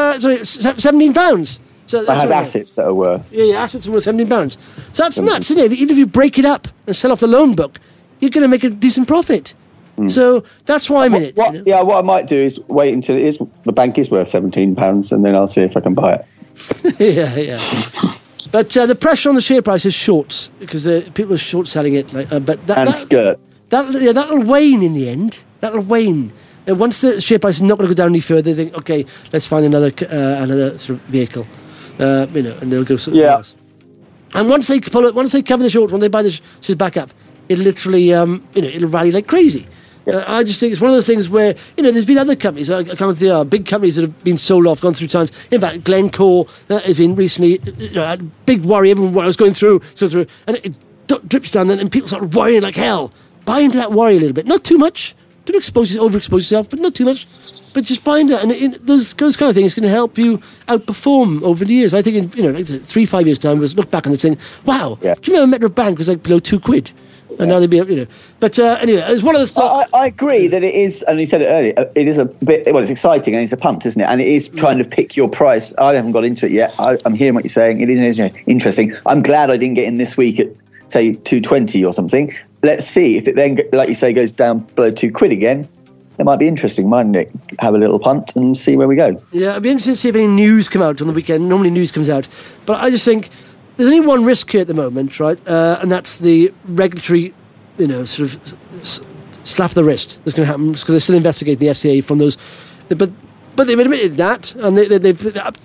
£17. So that has assets that are worth. Yeah, assets are worth £17. So that's nuts, isn't it? Even if you break it up and sell off the loan book, you're going to make a decent profit. So that's why I'm in it. What I might do is wait until the bank is worth £17, and then I'll see if I can buy it. yeah. But the pressure on the share price is short, because people are short selling it. Skirts. That'll wane in the end. That'll wane. And once the share price is not going to go down any further, they think, okay, let's find another sort of vehicle, and they'll go something else. And once they cover the short one, they buy the shares back up. It literally, it'll rally like crazy. I just think it's one of those things where, there's been other companies, I can't think big companies that have been sold off, gone through times. In fact, Glencore has been recently, a big worry, everyone was going through, and it drips down, and people start worrying like hell. Buy into that worry a little bit. Not too much. Don't overexpose yourself, but not too much. But just buy into that. And those kind of things can help you outperform over the years. I think in 3-5 years' time, we'll look back on this thing, wow, do you remember Metro Bank was like below £2? And now they'd be, But anyway, it's one of the stocks. I agree that it is, and you said it earlier, it is a bit, it's exciting and it's a punt, isn't it? And it is trying to pick your price. I haven't got into it yet. I'm hearing what you're saying. It is interesting. I'm glad I didn't get in this week at, say, 220 or something. Let's see if it then, like you say, goes down below £2 again. It might be interesting, mightn't it? Have a little punt and see where we go. Yeah, it'd be interesting to see if any news come out on the weekend. Normally news comes out. But I just think there's only one risk here at the moment, right? And that's the regulatory, sort of slap the wrist that's going to happen, because they're still investigating the FCA from those. But they've admitted that, and they've upped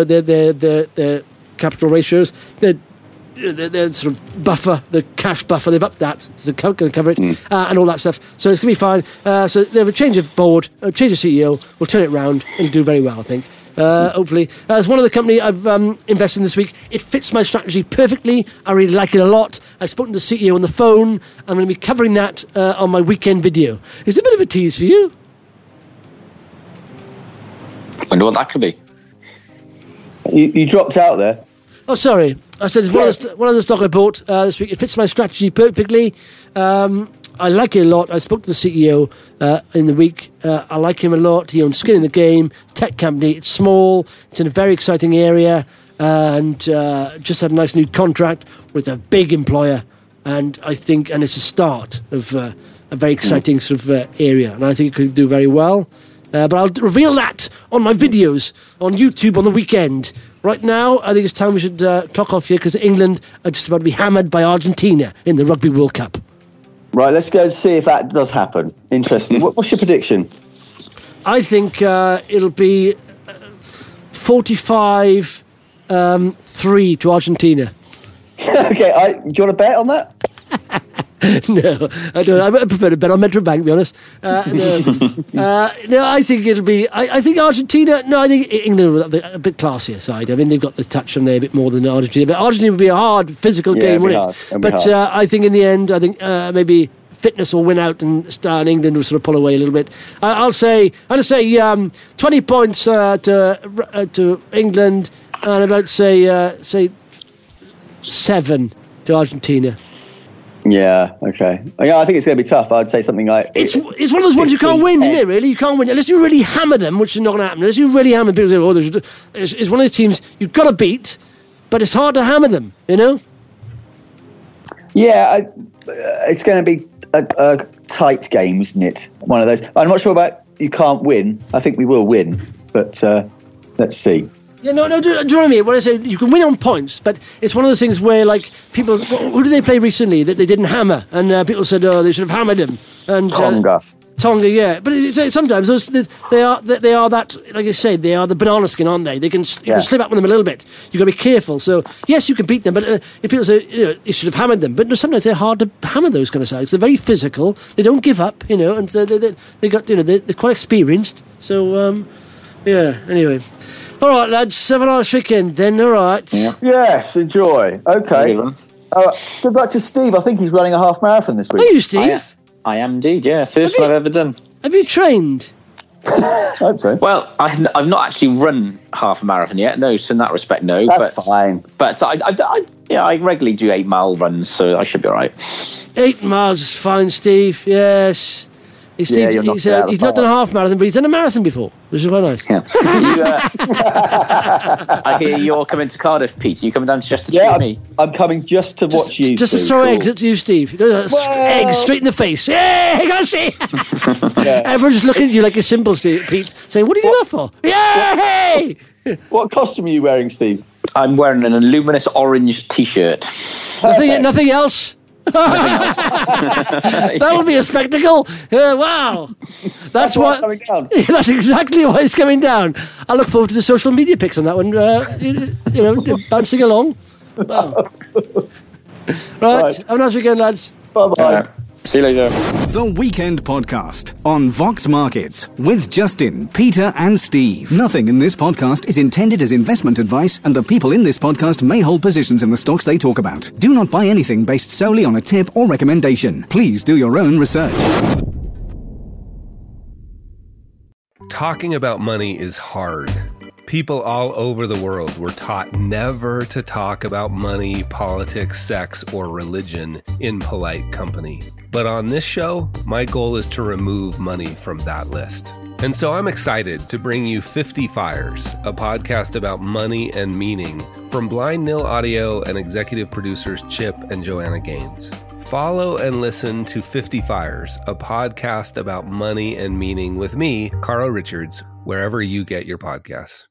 their capital ratios. Their sort of buffer, the cash buffer, they've upped that, so they're going to cover it, and all that stuff. So it's going to be fine. So they have a change of board, a change of CEO, we'll turn it around and do very well, I think. Hopefully. As one of the company I've invested in this week, it fits my strategy perfectly. I really like it a lot. I've spoken to the CEO on the phone. I'm going to be covering that on my weekend video. It's a bit of a tease for you. I wonder what that could be. You dropped out there. Oh, sorry. I said it's one of the stock I bought this week. It fits my strategy perfectly. I like it a lot. I spoke to the CEO in the week. I like him a lot. He owns skin in the game, tech company. It's small. It's in a very exciting area, and just had a nice new contract with a big employer. And I think, and it's a start of a very exciting sort of area. And I think it could do very well. But I'll reveal that on my videos on YouTube on the weekend. Right now, I think it's time we should clock off here because England are just about to be hammered by Argentina in the Rugby World Cup. Right, let's go and see if that does happen. Interesting. What's your prediction? I think it'll be 45-3 to Argentina. Okay, do you want to bet on that? No, I don't. I prefer to bet on Metro Bank, to be honest. No, I think it'll be... I think Argentina... No, I think England will have a bit classier side. I mean, they've got the touch from there a bit more than Argentina. But Argentina would be a hard physical game, wouldn't it? But I think in the end, I think maybe fitness will win out and England will sort of pull away a little bit. I'll say 20 points to England and about, say 7 to Argentina. Yeah, okay. Yeah, I think it's going to be tough. I'd say something like... It's one of those ones you can't win, isn't it, really? You can't win. Unless you really hammer them, which is not going to happen. Unless you really hammer people, it's one of those teams you've got to beat, but it's hard to hammer them, you know? Yeah, it's going to be a tight game, isn't it? One of those. I'm not sure about you can't win. I think we will win, but let's see. Yeah, no, do you know what I mean? When I say you can win on points, but it's one of those things where, like, people... Who did they play recently that they didn't hammer? And people said, oh, they should have hammered him. And Tonga, yeah. But sometimes they are that, like I said, they are the banana skin, aren't they? You can slip up with them a little bit. You've got to be careful. So, yes, you can beat them, but if people say, you should have hammered them. But no, sometimes they're hard to hammer those kind of sides. They're very physical. They don't give up, and so they got, they're quite experienced. So, anyway... All right, lads, have a nice weekend then, all right? Yeah. Yes, enjoy. Okay. Good luck to Steve. I think he's running a half marathon this week. Are you, Steve? I am indeed, yeah. First one I've ever done. Have you trained? I hope so. Well, I've not actually run half a marathon yet. No, so in that respect, no. That's fine. But I regularly do 8-mile runs, so I should be all right. 8 miles is fine, Steve, yes. He's not done a half marathon, but he's done a marathon before, which is quite nice. Yeah. I hear you're coming to Cardiff, Pete. Are you coming down just to treat me? I'm coming just to watch you. Just to throw eggs at you, Steve. Eggs straight in the face. Yeah, go Steve. Everyone's just looking at you like a symbol, Steve, Pete, saying, what are you there for? Yay! What costume are you wearing, Steve? I'm wearing an luminous orange T-shirt. Nothing else? That'll be a spectacle. Wow, that's why coming down. That's exactly why it's coming down. I look forward to the social media pics on that one. Bouncing along. Wow. Right, have a nice weekend, lads. Bye. See you later. The Weekend Podcast on Vox Markets with Justin, Peter and Steve. Nothing in this podcast is intended as investment advice, and the people in this podcast may hold positions in the stocks they talk about. Do not buy anything based solely on a tip or recommendation. Please do your own research. Talking about money is hard. People all over the world were taught never to talk about money, politics, sex, or religion in polite company. But on this show, my goal is to remove money from that list. And so I'm excited to bring you 50 Fires, a podcast about money and meaning from Blind Nil Audio and executive producers Chip and Joanna Gaines. Follow and listen to 50 Fires, a podcast about money and meaning with me, Carl Richards, wherever you get your podcasts.